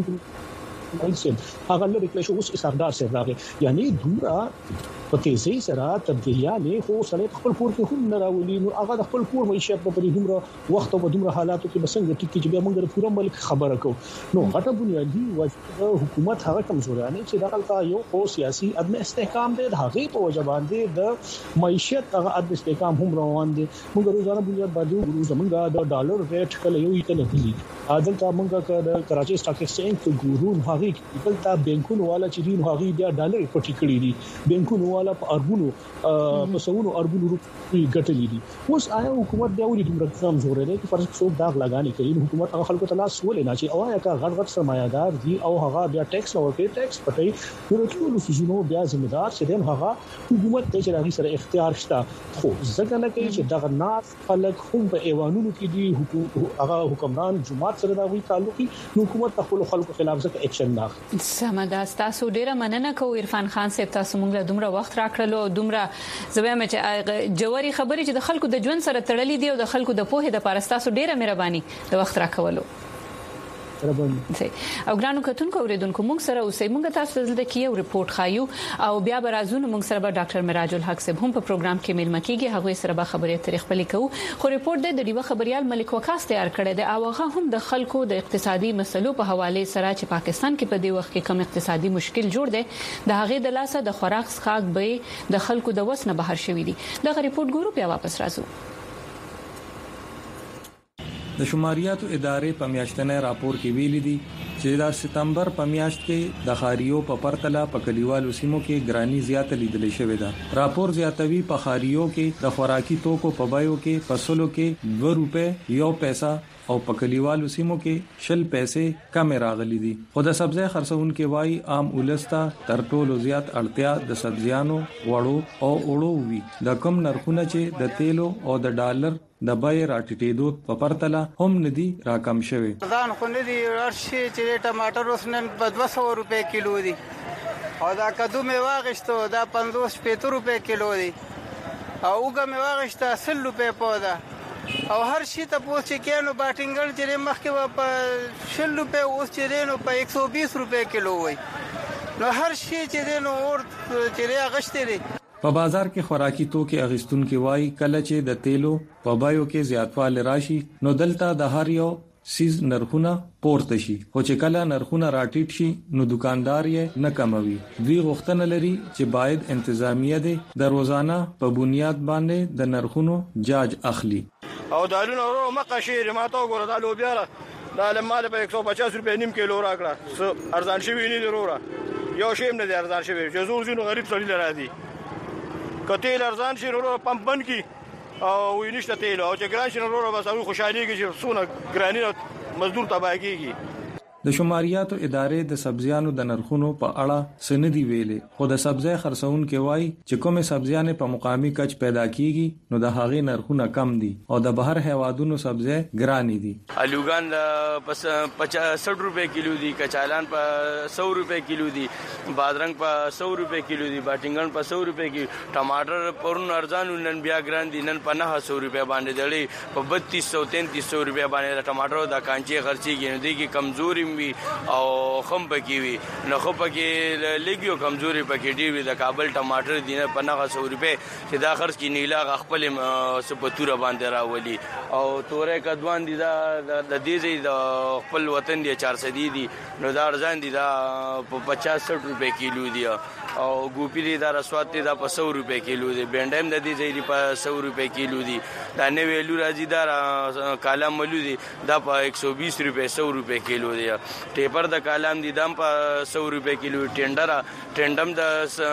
الحسن هغه لری کلی شو اوس سردار سین راغی یعنی دومره په تیزی سره تبدیلیانه خو سړی خپل کور کې هم نه راولي نو هغه د خپل کور معیشت په دومره وخت او دومره حالاتو کې بسنګ ټکی چې بیا موږ د پوره ملک خبره کو نو غټه بنیادی وجه حکومت هغه کمزورانه چې دغه یو خو سیاسي عدم استحکام دی د هغه په وجه باندې د معیشت هغه عدم استحکام هم روان دي موږ روزانه بنیاد باندې زمونږ د ډالر ریټ کله یو کله بلی عادل تا موږ د کراچي سټاک ایکسچینج په ګورون هغه کله بانکونو والا چې دین هغه بیا ډالر پټی کړی دي بانکونو حواله په اربونو په سونو اربونو روپی ګټلې دي. اوس آیا حکومت بیا ولې دومره کم زور لري چې فرض څوک داغ لګانی کوي؟ حکومت هغه خلکو ته لاس ولې نه چې اوایا کا غړ سرمایدار دي او هغه بیا ټیکس ورکوي، ټیکس پټي نو ټول فزونو بیا ذمہدار چې دیم هغه حکومت ته چې راغی سره اختیار شته. خو ځکه نه کوي چې دغه ناس خلک هم په ایوانونو کې دي، هغه حکمران جماعت سره دا وی تعلقي حکومت خپل خلکو خلاف ځکه اکشن نه اخلي. سمدا تاسو ډیره مننه کوم عرفان خان صاحب، تاسو موږ دومره وخت راکړلو، دومره زویم چې جوړي خبرې چې د خلکو د ژوند سره تړلې دي او د خلکو د پوهې د پارستاسو ډیره مهرباني د وخت راکولو. او ګرانو کتونکو اوریدونکو موږ سره اوسې موږ تاسو ته د کیو ریپورت خایو او بیا برازونه موږ سره به ډاکټر مراج الحق صاحب هم په پروګرام کې ملما کیږي، هغه سره به خبرې تاریخ پلي کوو. خو ریپورت د ډیوه خبريال ملک وقاص تیار کړی دی او هغه هم د خلکو د اقتصادي مسلو په حواله سره چې پاکستان کې په دې وخت کې کم اقتصادي مشکل جوړ دی، د هغه د لاسه د خوراک څخه به د خلکو د وسنه بهر شوې دي. دغه ریپورت ګورو بیا واپس راځو. د شماریاتو ادارې په میاشتنه راپور کې ویلي دي چې د سپتمبر په میاشت کې د خاریو په پرتله په کلیوالو سیمو کې ګرانی زیاته لیدل شوې ده. راپور زیاتوي په خاریو کې د خوراکي توکو په بایو کې فصلو کې 2 روپے یو پیسہ او په کلیوالو سیمو کې 10 پیسې کم راغلي دي. خو د سبزی خرڅون کې وای عام ولستا تر ټولو زیات اړتیا د سبزیانو وړو او اوړو وی. د کم نرخونه چې د تیلو او د ډالر د بای راټیټېدو په پرتله هم ندي راکم شوی. ځان خو ندي ورشي چې ټماټر اوس نن په 200 روپے کیلو دي او دا کدو می واغشتو دا 50 روپے کیلو دي او وګه می واغشته 100 روپے پودا او هر شي ته پوښتې کینو باټینګل چې مخکې په 100 روپے اوس چې نو په 120 روپے کیلو وای نو هر شي چې نو اور چې غشته دي. په بازار کې خوراکي توکي اغستون کې وای کله چې د تیلو په بایو کې زیاتوالی راشي نو دلته د هر یو سیز نرخونه پورته شي، خو چې کله نرخونه راټیټ شي نو دکاندار یې نه کموي. دوی غوښتنه لري چې باید انتظامیه د روزانه په بنیاد باندې د نرخونو جاج اخلي. او دالونه ورو مقاشیر ماته وګوره د لوبیا د لماله په 150 روپے نیم کیلو راکړه ارزان شوی نه ضروره یو شی نه ارزان شوی چې زور زینو غریب سړي لرادي کتل ارزان شي ورو پمپ بن کی او وینشته تیل او چې ګران شي ورو بس او خوشحاليږي چې سونه ګرانی مزدور تباہ کیږي. د شماریاتو ادارې د سبزیانو د نرخونو په اړه سندي ویلې، خو د سبزی خرڅون کې وای چې کومه سبزیانه په مقامي کچ پیدا کیږي نو د هغې نرخونه کم دي او د بهر هیوادونو سبزی ګرانی دي. الوګان پس 50 روپے کیلو دي، کچالان په 100 روپے کیلو دي، بادرنګ په 100 روپے کیلو دي، باټینګن په 100 روپے کیلو، ټماټر پرون ارزان نن بیا ګران دي، نن په 900 روپے باندې دړي، په 3200 روپے باندې ټماټر د کانچي خرچيږي نو دي کې کمزوري وي او خم پکې وي نو خو پکې لګيو کمزوري پکې دی وي. د کابل ټماټر دینه په 900 روپے چې دا خرڅ کې نیلا خپل سپتوره باندې راولي او تورې کدوان دي دا د دې د خپل وطن دی 400 دي نو دا ارزان دي دا په 50 روپے کیلو دي او ګوپی دي دا رسوات دي دا په 100 روپے کیلو دي، بینډم د دې ځای په 100 روپے کیلو دي، دا نه ویلو راځي دا کالم ملو دي دا په 120 روپے 100 روپے کیلو دي، ټیپر د کالم دي دم په 100 روپے کیلو، ټینډم د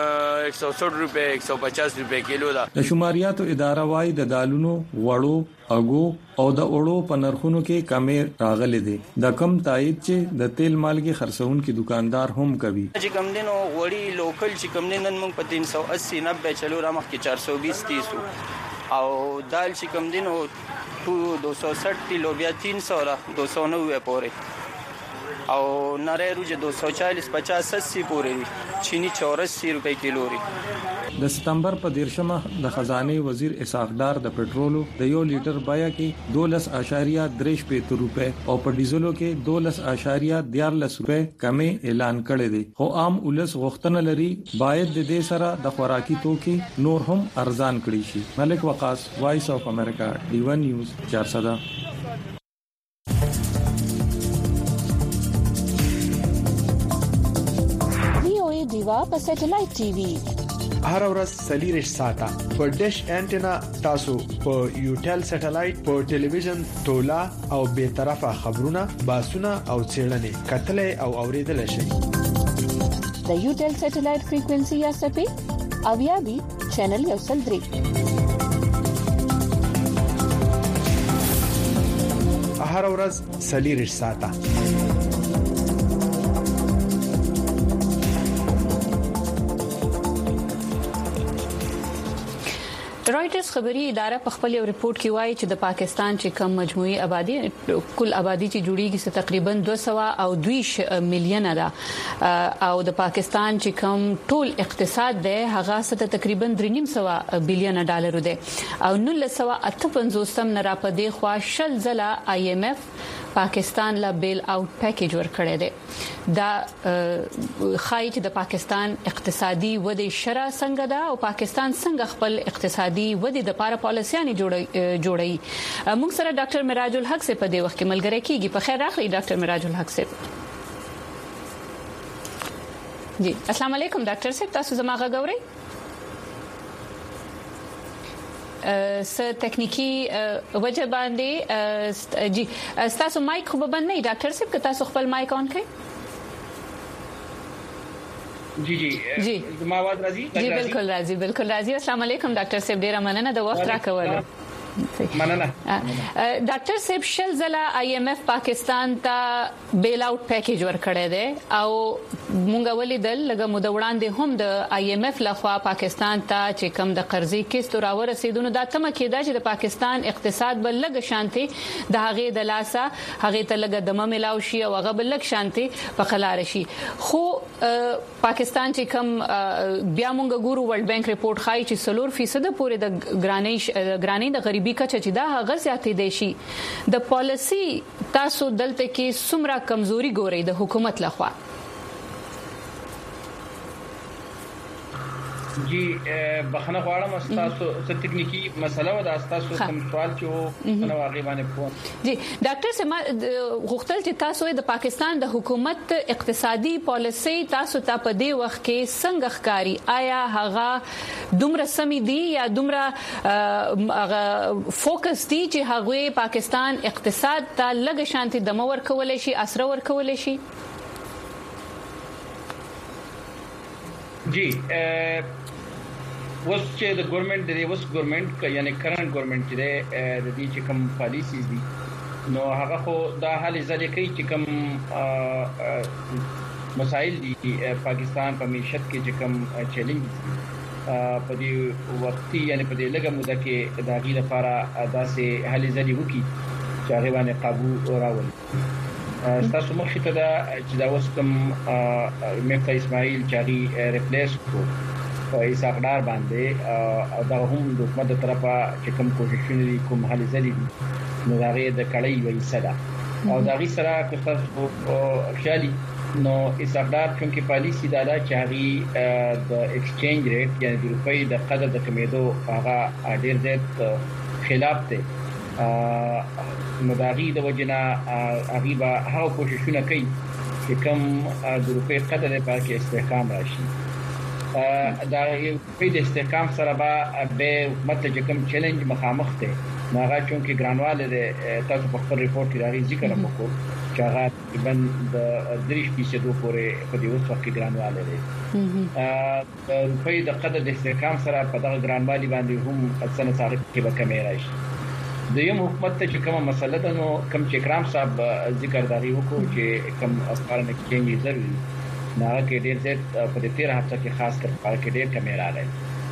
160 روپے 150 روپے کیلو دا. د شماریاتو اداره وايي د دالونو وړو اګو او د اوړو په نرخونو کې کمې راغلي دي. د کم تایید چې د تیل مالګي خرڅون کې دکاندار هم کوي. چې کم دینو وړي لوکل چې کم دینن موږ په 380 90 چلو را مخ کې 420 30 او دال چې کم دینو 260 لوبیا 300 را 290 پورې او نری روج 240 50 80 پورې چینی 84 روپے کیلو ری. د سپتمبر په 13 د خزانه وزیر اسحاق ډار د پټرولو د 1 لیټر بیا کې 12.3 روپے او په ډیزلو کې 12.14 روپے کمې اعلان کړی دی. خو عام ولس غوښتنه لري باید د دې سره د خوراکي توکي نور هم ارزان کړي شي. ملک وقاص، وایس اف امریکا، ډیو نیوز 400. دیوا په سټلایټ ټي وي هر ورځ سلیریش ساته په ډیش انټینا تاسو په یوټل سټلایټ په ټلویزیون تولا او به طرفه خبرونه باسونه او چیرنې کتلې او اوریدل شي. د یوټل سټلایټ فریکوئنسي یا سپې او یا بي چینل یوسل 3 هر ورځ سلیریش ساته رائټرز خبري اداره په خپل یو ریپورت کې وایي چې د پاکستان چې کم مجموعي آبادی کل آبادی چې جوړیږي څه تقریبا 202 میلیونه ده او د پاکستان چې کم ټول اقتصاد ده هغه څه تقریبا 3.5 بلین ډالر ده او 1958 نه را پدې خوا شل ځله IMF پاکستان لا بیل اوټ پیکیج ورکړی دی دا خای چې د پاکستان اقتصادي ودې شرح څنګه ده او پاکستان څنګه خپل اقتصادي ودې د لپاره پالیسيانې جوړي موږ سره ډاکټر مراج الحق سے په دې وخت کې ملګری کیږي په خیر راغلی ډاکټر مراج الحق سے جی السلام علیکم ډاکټر صاحب تاسو زما غوړی س تکنیکی وجه باندې جی تاسو مایک خو بند نه ډاکټر صاحب که تاسو خپل مایک اون کړئ جی زما आवाज راځي جی بالکل راځي السلام علیکم ډاکټر صاحب ډیر مننه د وخت راکولو مننه ډاکټر صاحب شل ځله IMF پاکستان ته بیل اوټ پیکیج ورکړی دی او مونږ ولیدل لکه مو د وړاندې هم د IMF لخوا پاکستان ته چې کم د قرضې کیست راو رسیدونو دا تمه کېده چې د پاکستان اقتصاد بل لګ شانتي د هغه د لاسه هغه ته لګ دمه ملاو شي او هغه بل لګ شانتي په خلار شي خو پاکستان چې کم بیا مونږ ګورو ورلد بانک ریپورت خای چې 4% پورې د ګرانی د غریبي کچه چې دا هغه زیاتې دي شي د پالیسی تاسو دلته کې څومره کمزوري ګوري د حکومت لخوا جی بخنه غواړم تاسو څه ټکنیکی مسله و دا تاسو کوم سوال چې نو هغه باندې کوم جی ډاکټر سما غوښتل چې تاسو د پاکستان د حکومت اقتصادي پالیسي تاسو ته په دې وخت کې څنګه ښکاری آیا هغه دومره سمې دي یا دومره فوکس دي چې هغه پاکستان اقتصاد ته لږ شانتي د مور کولای شي اثر ور کولای شي جی وس چې د ګورنمنت د وس ګورنمنت یعنی کرنٹ ګورنمنت چې د دې چې کوم پالیسیز دي نو هغه خو دا حل ځلې کوي چې کوم مسائل دي پاکستان په معیشت کې چې کوم چیلنج په دې وخت یعنی په دې لږه موده کې د هغې لپاره داسې حل ځلې وکړي چې هغه باندې قابو راولي تاسو مخکې ته دا چې دا اوس کوم مفتی اسماعیل چاري ریپلیس کو په ایساقدار باندې او دا هم د حکومت طرفه چې کوم کوششونه دي کوم حل ځلې دي نو دا غي د کړۍ وې صدا او دا غي سره تاسو خیالي نو ایساقدار چې پالیسی دا چې هغه د ایکسچینج ریټ یعنی د روپۍ د قدر د کمیدو هغه ډیر زیات خلاف دی مداغي د وجنا غیبه هغه کوششونه کوي چې کوم د روپۍ قدر په کې استحکام راشي دا په دې استحکام سره به حکومت چې کوم چیلنج مخامخ دی هغه چې ګرانواله ده تاسو په خپل ریپورت کې راغی ذکر وکړو چې هغه تقریبا د 3% پورې په دې وخت کې ګرانواله ده د روپۍ د قدر د استحکام سره په دغه ګرانوالي باندې هم اڅنه صاحب کې به کمی راشي د یو حکومت ته چې کومه مسله ده نو کوم چې کرام صاحب ذکر داري وکړو چې کوم اسعار نه کېږي ضروري نه کې ډېر زیات په دې 13 هفته کې خاص کر په کې ډېر کمی راغلی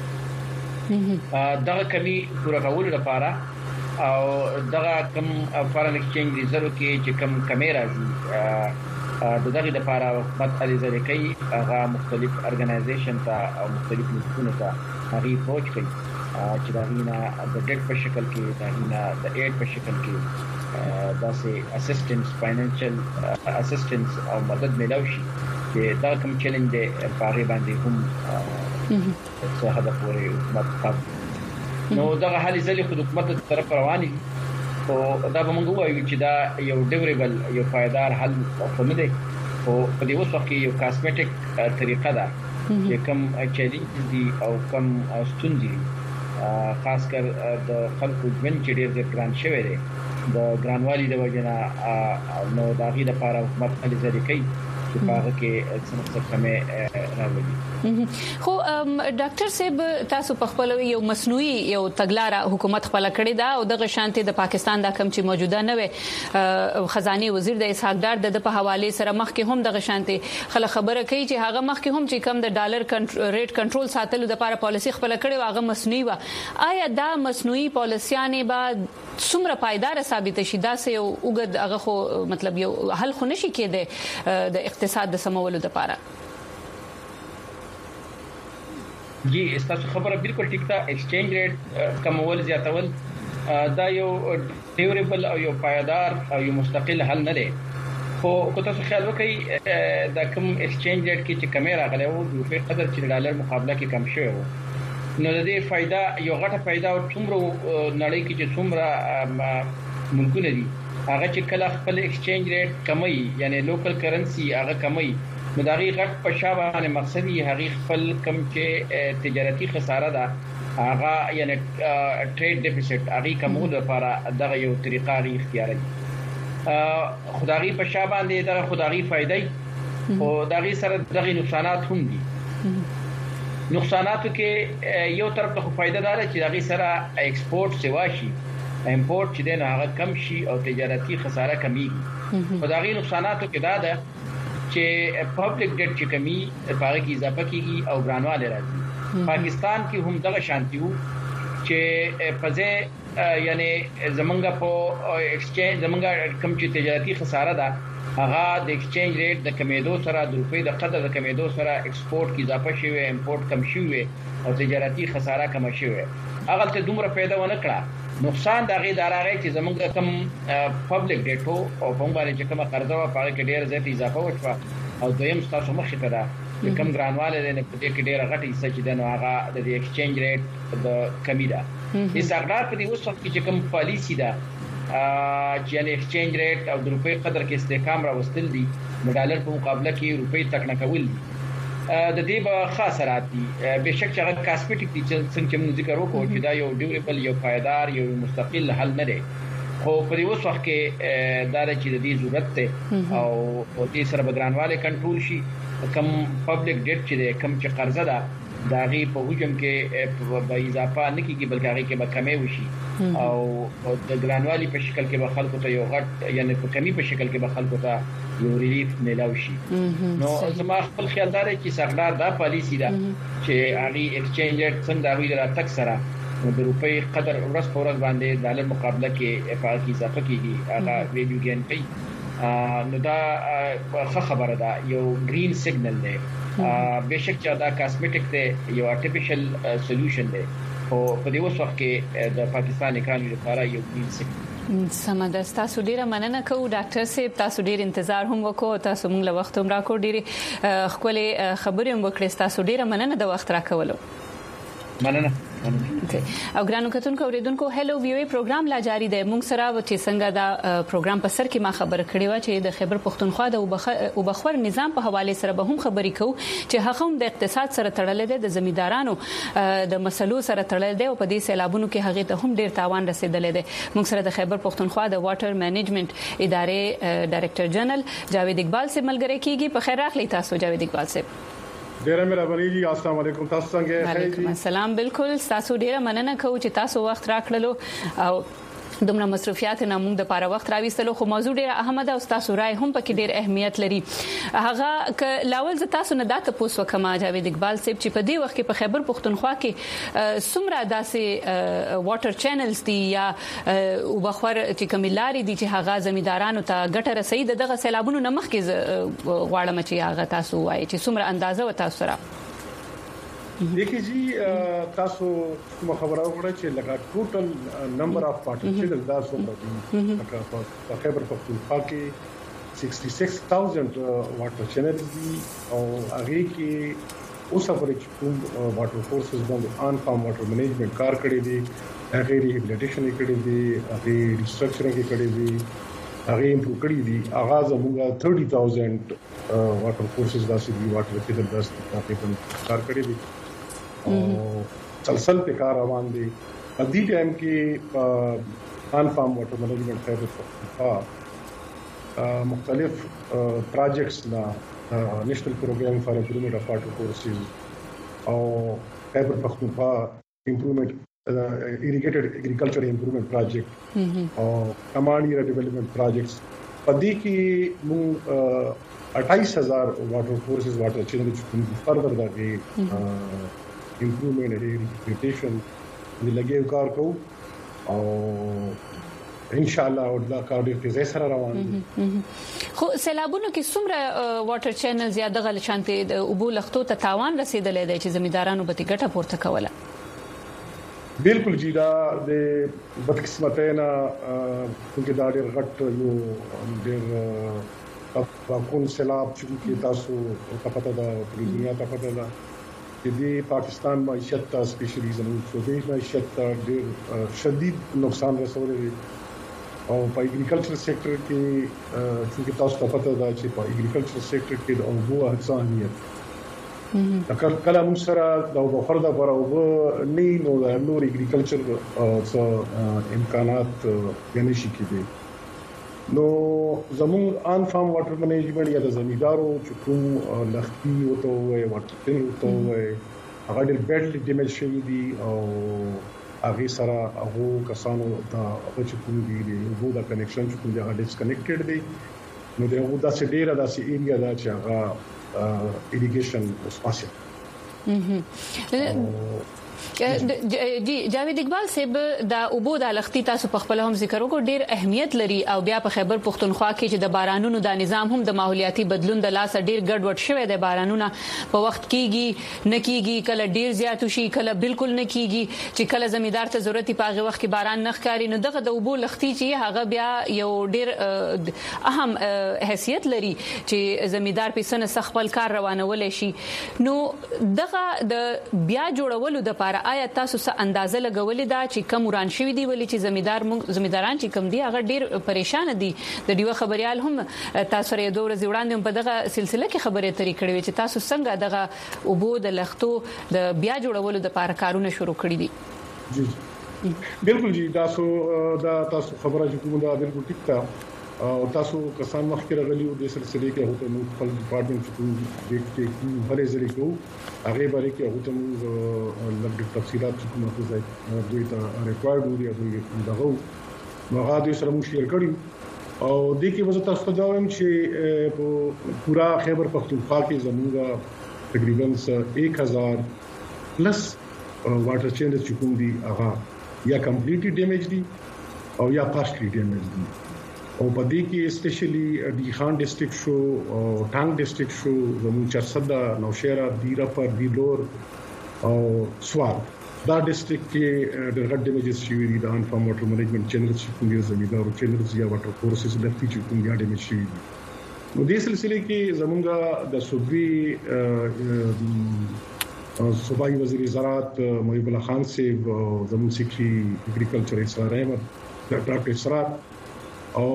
دغه کمی پوره کول لپاره او دغه کوم فارن ایکسچینج ریزرو کې چې کوم کمی راځي د دغه لپاره حکومت علي ځلې کوي هغه مختلف ارګنایزیشن ته او مختلف نظامونو ته هغه پوښتنه کوي چې دا غینا د ډیټ په شکل کې دا غینا د ایډ په شکل کې داسې اسسټنس فاینانشل اسسټنس او مدد ملوي چې دا کوم چیلنج دی په اړه باندې هم څه هدف لري حکومت نو دا حالي ځلې خود حکومت طرف رواني او دا به موږ وایو چې دا یو ډیوریبل یو پایدار حل نه دی او په دې وخت کې یو کاسمیټک طریقه ده چې کوم چیلنج دي او کوم ستونزې دي خاص کر د خلکو ژوند چې ډېر ګران شوی دی د ګرانوالي د وجنه نو دا غي د لپاره حکومت علي ځلې کوي چې په هغه کې څه کمه راوړي خو ډاکټر صاحب تاسو په خپل یو مصنوعي یو تګلارې حکومت خپل کړی دا او د غشانتي د پاکستان د کم چې موجوده نه وي خزانه وزیر د اسحاق ډار د په حواله سره مخکې هم د غشانتي خلک خبره کوي چې هغه مخکې هم چې کم د ډالر ریټ کنټرول ساتلو د لپاره پالیسي خپل کړی هغه مصنوعي و آیا دا مصنوعي پالیسيانه بعد څومره پایدار ثابت شي دا سه یو وګد هغه خو مطلب یو حل خو نشي کېده د اقتصاد د سمولو لپاره جی استاسو خبره بالکل ټیک ده ایکسچینج ریټ کمول زیاتول دا یو ډیوریبل او یو پایدار او یو مستقل حل نه دی خو کو تاسو خیال وکړئ دا کوم ایکسچینج ریټ کې چې کمی راغلی وو د روپی قدر چې ډالر مقابله کې کم شوی وو نو د دې فائدہ یو غټه فائدہ او څومره نړۍ کې چې څومره ملکونه دي هغه چې کله خپل ایکسچینج ریټ کمی یعنی لوکل کرنسی هغه کمی نو دا غي غټ په شابه مقصدی هغه خپل کم چې تجارتي خساره ده هغه یعنی ټریډ ډیفیسټ هغه کومول لپاره دغه یو طریقه غي اختیاري خدایي په شابه باندې دا خدایي فائدې او دغه سره دغه نقصانات هم دي نقصاناتو کې یو طرف ته فائدہ دار چې دغه سره ایکسپورټ سیوا شي امپورټ چې دغه هغه کم شي او تجارتي خساره کمیږي په دغه نقصاناتو کې دا ده چې پبلک ډیټ چې کمی پاره کې اضافه کیږي او ګرانواله راځي پاکستان کې هم دغه شانتي وو چې پځه یعنی زمونږ په ایکسچینج زمونږ کم چې تجارتي خساره ده هغه د ایکسچینج ریټ د کمیدو سره د روپی د قدر د کمیدو سره ایکسپورټ کې اضافه شوی امپورټ کم شوی او تجارتي خساره کم شوی هغه ته دومره پیدا ونه کړه نقصان دغه ادارې چې زمونږ کم پبلک ډیټو او په باندې چې کومه قرضه و پاره کې ډیر زیات اضافه وشوه او دویم تاسو مخې ته ده کم ګرانواله نه په دې کې ډیر غټي حصہ چې دنو هغه د ایکسچینج ریټ د کمی ده استقرار په دې اوس وخت کې چې کوم پالیسی ده چې یعنی ایکسچینج ریټ او د روپی قدر کې استحکام راوستل دي د ډالر په مقابله کې روپی تک نه کول دي د دې به خاص راځي بهشکه چې هغه کاسمیټیک دي چې څنګه موږ ذکر وکړو چې دا یو ډیوریبل یو پایدار یو مستقل حل نه دی خو په دې وخت کې دا چې د دې ضرورت ته او دې سره بدرانواله کنټرول شي کم پبلک ډیټ چې کم چې قرضه ده داغي په حجم کې به اضافه نه کیږي بلکې هغه کې به کمی وشي او د ګرانوالي په شکل کې به خلکو ته یو غټ یعنی په کمی په شکل کې به خلکو ته یو ریلیف ملاوي شي نو زما خپل خیال دار چې سرګار دا پالیسی ده چې هغه ایکسچینج ریټ څنګه وی را تک سره د روپی قدر ورځ په ورځ باندې ډالر مقابله کې افاق اضافه کیږي هغه ویډیو ګین کوي نو دا خبره ده یو گرین سیګنل دی بهشکه چې دا کاسمیټیک دی یو آرټیفیشل سولوشن دی او په دې وخت کې د پاکستان اکانومي لپاره یو گرین سیګنل سمه ده تاسو ډیره مننه کوم ډاکټر صاحب تاسو ډیر انتظار هم وکړو تاسو موږ له وخت هم راکړو ډیره خپل خبرې هم وکړې تاسو ډیره مننه د وخت راکولو مننه او ګرانو کتونکو اوریدونکو هلو ویو پروګرام لا جاری دی موږ سره چې څنګه دا پروګرام په سر کې ما خبر کړی و چې د خیبر پښتونخوا د وبخور نظام په حواله سره به هم خبرې کوو چې هغه هم د اقتصاد سره تړلې ده د زمیندارانو د مسلو سره تړلې ده او په دې سیلابونو کې هغه ته هم ډیر تاوان رسیدلې ده موږ سره د خیبر پښتونخوا د واټر مینجمنت ادارې ډایریکټر جنرال جاوید اقبال سے ملګری کیږي په خیر راغلی تاسو جاوید اقبال صاحب ډیره مهرباني جی السلام علیکم تاسو څنګه یې وعلیکم السلام بالکل تاسو ډیره مننه کوم چې تاسو وخت راکړلو او دومره مصرفيات نه موږ د پاره وخت راويستلو خو موضوع ډیره اهمه ده او تاسو رائے هم پکې ډیر اهمیت لري هغه لاول ز تاسو نه داته پوسو کما جاوید اقبال صاحب چې په دې وخت کې په خیبر پښتونخوا کې سمره داسې واټر چینلز دي یا وبخور چې کملاري دي چې هغه زمیندارانو ته ګټه رسید دغه سیلابونو نه مخکې غواړم چې هغه تاسو وایي چې سمره اندازه و تاسو سره देखिए जी تاسو خبره وکړه چې لکه ټوټل نمبر اف پارټیسپینټس دا څومره دي په خیبر پختونخوا کې 66000 واټر چینلز دي او هغه کې اوس خبره چې کوم واټر فورسز باندې آن فارم واټر مینجمنت کار کړی دي هغه ریهابلیټیشن کړی دي هغه ریسټرکچرینګ کړی دي هغه امپروو کړی دي اغاز موږ 30000 واټر فورسز داسې دي واټر کې د 10 تقریبا کار کړی دي او تسلسل په کار روان دي په دې ټایم کې آن فارم واټر مینجمنٹ خیبر مختلف پروجیکټس نا نیشنل پروګرام فار امپروومنٹ اف واټر فورسز او خیبر پختونخوا امپروومنت irrigated agriculture improvement project او کمانډ ایریا ډیولپمنٹ پروجیکټس پدې کې موږ 28000 واټر فورسز واټر چینل چې فردر دا کې امپروومنت ریپیټیشن دې لګي کار کوو او ان شاء الله او دا کار دې تیزه سره روان دي خو سیلابونو کې څومره واټر چینل زیاده غل شانته او بو لختو ته تاوان رسیدلې دی چې زمیدارانو به ټیکټه پورته کوله بالکل جی دا د بدقسمتۍ نه چې دا ډېر غټ یو ډېر کون سیلاب چې تاسو ته پته ده په دنیا ته پته ده چې د پاکستان معیشت ته سپیشلی زموږ صوبې معیشت ته ډېر شدید نقصان رسولی او په اګریکلچر سېکټر کې چې تاسو ته پته ده چې په اګریکلچر سېکټر کې د اوبو اهمیت کله موږ سره د بفر د پر او نه نو د نور اګریکلچر امکانات یعنی شي کېدي نو زموږ ان فارم واټر منیجمنت یا د زمیندارو چې کوم لختي وته وي واټر ټین وته وي هغه ډېر بیډلی ډیمیج شوی دي او هغه سره هغه کسانو دا چې کوم دي وو دا کنیکشن چې کوم دی هغه ډیسکنیکټډ دي نو دغه داسې ډیره داسې ایریا دا چې هغه irrigation spatial جی جاوید اقبال صاحب دا اوبو د لختي تاسو په خپل هم ذکر وکړ ډیر اهمیت لري او بیا په خیبر پختونخوا کې چې د بارانونو د نظام هم د ماحولیاتي بدلون د لاس ډیر ګډوډ شوی د بارانونو په وخت کېږي نه کېږي کله ډیر زیات شي کله بالکل نه کېږي چې کله زمیندار ته ضرورت پاغه وخت کې باران نه ښکاري نو دغه د اوبو لختي چې هغه بیا یو ډیر اهم حیثیت لري چې زمیندار په سن خپل کار روانول شي نو دغه د بیا جوړولو د لپاره آیا تاسو څه اندازه لګولې دا چې کم وران شوی دی ولې چې زمینداران چې کم دي هغه ډیر پریشان دي د دیو خبريال هم تاسو ری دوه ورځې وړاندې په دغه سلسله کې خبرې ترې کړې چې تاسو څنګه دغه اوبو د لختو د بیا جوړولو د لپاره کارونه شروع کړی دي جی بالکل جی تاسو خبره چې کومه دا بالکل ټیک ده او تاسو کسان مخکې راغلي او د سلسله کې هوته نو خپل ډپارټمنټ چې د هرې ځای کې هغه باندې کې هوته لږ تفصيلات چې کومه ځای دوی ته ریکوایرډ وي او دغه نو هغه د سره مو شیر کړی او د کې وزه تاسو ته وایم چې په پورا خیبر پختونخوا کې زموږه تقریبا 1000 پلس واټر چینل چې کوم دي هغه یا کمپلیټلی ډیمیج دي او یا پارشلی ډیمیج دي او په دې کې اسپیشلی دی خان ډیسټریکټ شو او ټانګ ډیسټریکټ شو زموږ چرسدا نوشهرا دیراپر دیلور او سوال دا ډیسټریکټ کې د غټ ډیمیجز شوی دي د ان فارم واټر منیجمنت چینلز چې کوم دي زمیندارو چینلز یا واټر فورسز لفتي چې کوم دي ډیمیج شوی دي نو دې سلسله کې زموږ د صوبې صوبایي وزیر زراعت محب الله خان صاحب زموږ سیکرټری اګریکلچر اسرار احمد ډاکټر اسرار او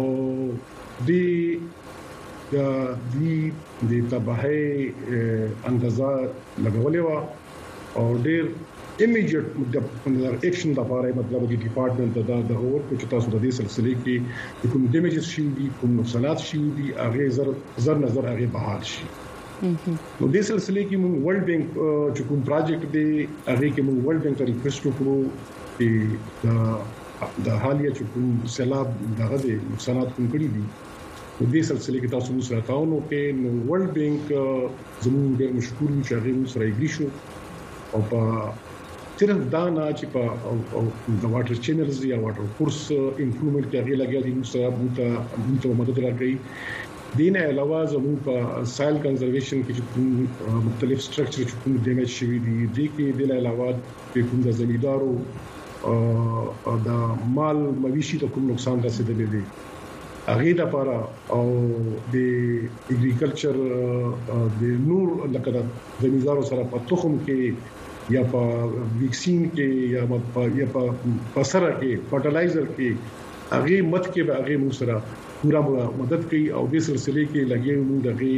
د تباہی اندازه لګولې و او ډېر امیډیټ اکشن د لپاره مطلب د ډپارټمنټ د اور کو چې تاسو د دې سلسله کې کوم ډیمیجز شي کوم نقصانات شي هغه زر نظر هغه بحال شي نو دې سلسله کې موږ ورلد بانک چې کوم پروجیکټ دی هغه کې موږ ورلد بانک ته ریکوست وکړو چې د حالیه چې کوم سیلاب دغه د نقصانات کوم کړی دي په دې سلسله کې تاسو موږ سره تعاون وکړئ نو ورلد بانک زموږ ډېر مشکور چې هغه موږ سره یې شو او په صرف دا نه چې په د واټر چینلز یا واټر کورس امپروومنت کې هغه لګیا دي موږ سره موږ مدد راکړي دینه علاوه زموږ په سایل کنزرویشن کې چې کوم مختلف سټرکچر چې کوم ډیمیج شوی دي د کې د علاوه کوم د زمیندارو دا مال مویشي ته کوم نقصان رسیدلی دی هغه د لپاره او د اګریکلچر د نور لکه د زمیندارو سره په تخم کې یا په ویکسین کې یا په پسره کې فرټیلایزر کې هغه مت کې به هغه موږ سره پورا مدد کوي او د سلسله کې لګي موږ دغه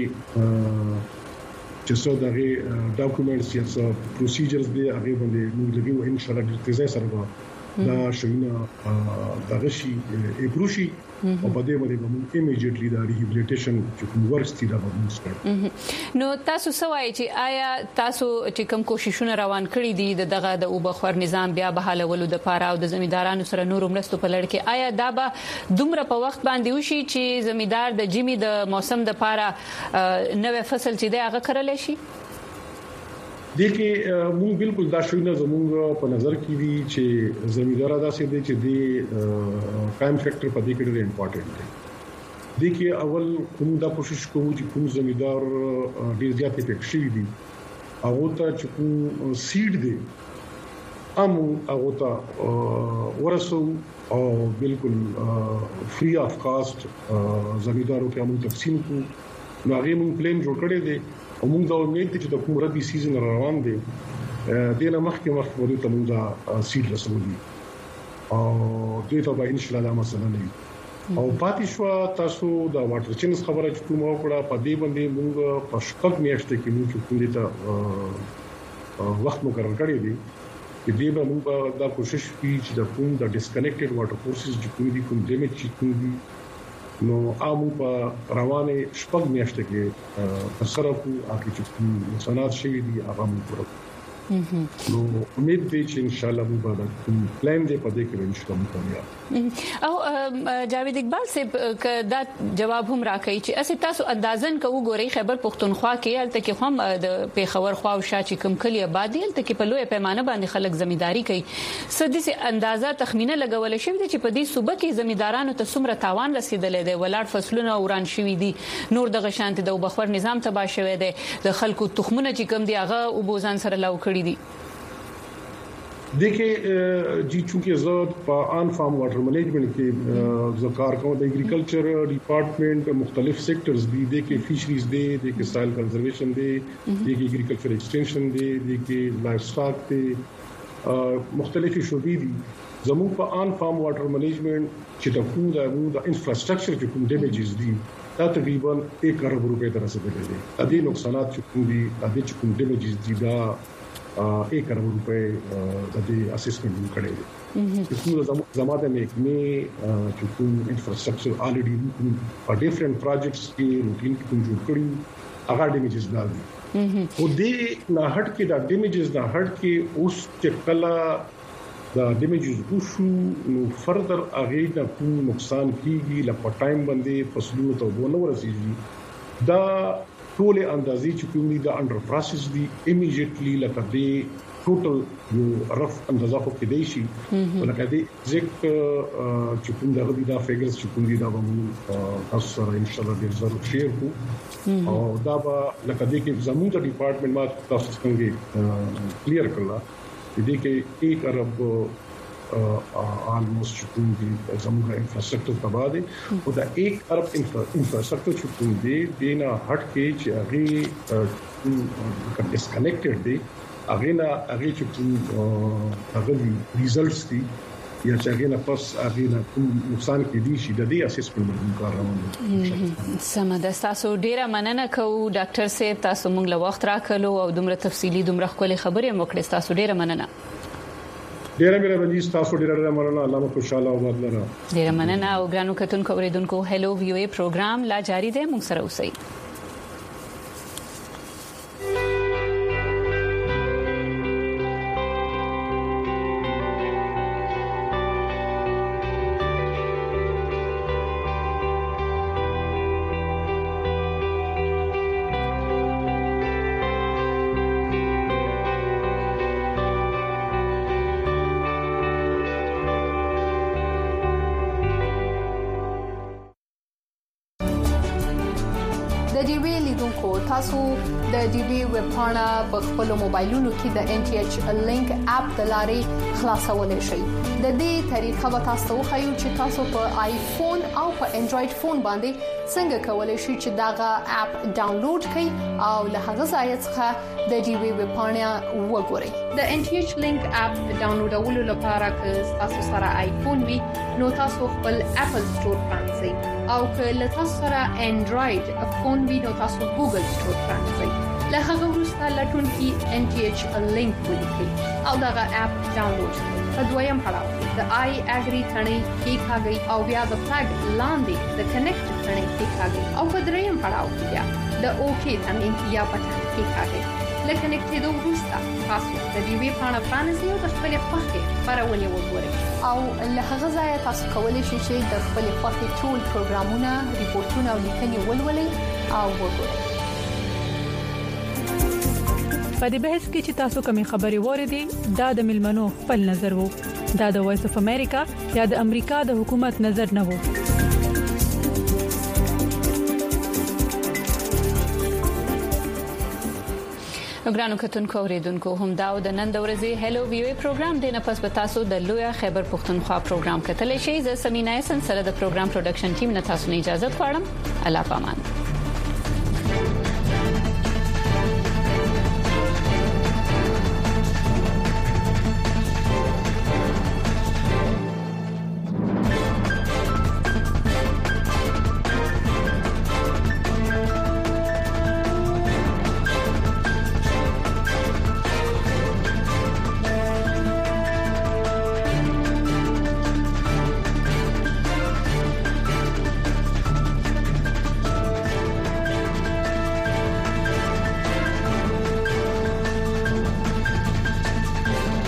چې څو دغه ډاکومېنټس یا څو پروسیجرز دی هغه باندې موږ لګي او ان شاء الله د تیزه سره دا شوینه دغه شي ایبروشي او په دې باندې موږ ایمیډیټلی دا ریهابلیټیشن چې کوم ورکس دي دا موږ وکړو. نو تاسو سوای چې آیا تاسو چې کوم کوششونه روان کړی دي دغه د اوبخور نظام بیا بحالولو د پاره او د زمیندارانو سره نور مرستو په لړ کې، آیا دا به دومره په وخت باندې وشي چې زمیندار د جمی د موسم د پاره نوې فصل چې دی هغه کړل شي؟ دغه موږ بالکل دا شوینه زموږ په نظر کې دي چې زمیندار داسې دي چې د ټایم فیکٹر په دې کې ډېر امپورټنت دی. دغه اول کوم دا کوشش کوو چې کوم زمیندار ډېر زیاتې پېښې دي هغه ته چې کوم سیډ دی هغه ته ورسو او بالکل فری اف کاست زمیندارو ته موږ تقسیم کوو. نو هغه موږ پلان جوړ کړی دی او موږ دا امید چې د کوم ربي سیزن روان دی دینه مخکې ورته موږ دا سیډ رسولي او دوی ته به ان شاء الله مسله نه او پاتې شو. تاسو دا واټر چینز خبره چې کومه وکړه په دې باندې موږ په شپږ میاشتې کې موږ کوم دې ته وخت مقرر کړی دی چې دې به موږ دا کوشش کوي چې د کوم د ډیسکنیکټډ واټر کورسز چې کوم دي کوم ډیمیج چې کوم دي نو عامو په روانه شپږ میاشتې کې سره کو اخی چې نقصانات شوي دي هغه موږ ورکو. نو امید دی چې ان شاء الله موږ به پلان دې په دې کې ان شاء الله کامیاب. او جاوید اقبال صاحب دا جواب هم راکړي چې اسې تاسو اندازن کوو ګوري خیبر پختونخوا کې الته کې هم د پیښور خوا او شاه چې کوم کلی آبادی الته کې په لوی پیمانه باندې خلک زمینداری کوي، سدسي اندازه تخمینه لګول شوی دی چې په دې صوبه کې زمیندارانو ته څومره تاوان رسیدلې دی، ولاړ فصلونه وران شوی دي، نور د غشانت د وبخور نظام تباہ شوی دی، د خلکو تخمونه چې کوم دی هغه او بوزان سره لاو کړی دي. देखिए जी चूंकि ज़रूरत ऑन फार्म वाटर मैनेजमेंट के ज़कार का एग्रीकल्चर डिपार्टमेंट मुख्तलिफ सेक्टर्स भी देखिए फिशरीज देखिए सॉइल कंजर्वेशन देखिए एग्रीकल्चर एक्सटेंशन देखिए लाइफ स्टॉक मुख्तलिफ शोबी दी जमू पर ऑन फार्म वाटर मैनेजमेंट चिटकूदा इंफ्रास्ट्रक्चर जो डैमेजेस दी तकरीबन 1 अरब रुपए तरह से मिले अदी नुकसान चुकूं दी अदी चुकूं डैमेजेस दी दा 1 अरब रुपए अदी असेसमेंट करेंगे चुकूं जमाते में चुकूं infrastructure already for different projects की रूटीन की कुछ करी अगर डैमेजेस डाल दी वो दे ना हट के दा डैमेजेस ना हट के उस के कला دا ډیمیجز وشو نو فردر اغه د کوم نقصان کیږي لکه ټایم باندې فصلونو ته ونه ورسیږي دا ټول اندازې چې کوم دي د انډر پروسس دي ایمیډیټلی لکه دی ټوټل یو رف اندازه خو کې دی شي ولکه دی زیک چې کوم دغه دا فیګرز چې کوم دي دا به تاسو سره ان شاء الله ډیر ضرور شیر کو او دا به لکه دی کې زموږ د ډپارټمنټ ما تاسو څنګه کلیر کړل دې کې 1 ارب آلموست چکون دی زموږه انفراستراکچر تباہ دی او دا 1 ارب انفراستراکچر چکون دی دینا هټ کې چې هغه ډسکنیکټډ دی هغه چکون هغه ریزلټس دي یا چې هغه نه پس هغه نه کوم نقصان کې دي شي د دې اسسمنټ باندې کار روان دي. سمه تاسو ډیره مننه کوو ډاکټر صاحب، تاسو موږ له وخت راکړلو او دومره تفصیلی دومره خپل خبرې موکړې، تاسو ډیره مننه. ډیره مهرباني تاسو ډیره مننه، الله مو خوشاله او آباد لره. ډیره مننه او ګرانو کتونکو اوریدونکو هلو وی او ای پروګرام لا جاری دی، موږ سره اوسئ. تاسو د ډي بي ویب پاڼه په خپل موبایلونو کې د ان ټي ایچ لینک اپ د لارې خلاصولای شئ. د دې طریقه به تاسو خو چې تاسو په آیفون او په انډراید فون باندې څنګه کولای شئ چې داغه اپ ډاونلوډ کړئ او له هغه ځای څخه د ډي بي ویب پاڼه وګورئ. د ان ټي ایچ لینک اپ ډاونلوډولو لپاره که تاسو سره آیفون وي نو تاسو خپل اپل سٹور پرانځئ او که له تاسو سره انډراید فون وي نو تاسو ګوګل سٹور پرانځئ. له هغه وروسته ته لټونکي NTH لینک ولیکي او دغه اپ ډاونلوډ کړئ. په دویم پړاو د آی اګری ثنې کلیکاږئ او بیا د فلګ لاندې د کنیکټ ثنې کلیکاږئ او په دریم پړاو بیا د اوکی ثنې یا بټن کلیکاږئ. لکه کنیکټېدو وروسته تاسو د دې ویب پاڼه پرانیزئ او د خپل خوښې خبرونه وګورئ او له هغه ځایه تاسو کولی شئ چې د خپل خوښې ټول پروګرامونه، ریپورتونه او لیکنې ولولئ او وګورئ. په دې بحث کې چې تاسو کومې خبرې وریدي دا د ملمنو خپل نظر وو. دا د وایس اف امریکا یا د امریکا د حکومت نظر نه وو. وګرانو کتونکو اوریدونکو هم دا د نن د ورځې هلو ویو پروګرام د نه پس په تاسو د لویا خیبر پښتونخوا پروګرام کتلی شئ. زه سمینا احسان سره د پروګرام پروډکشن ټیم نه تاسو نه اجازه غواړم. الله پامان.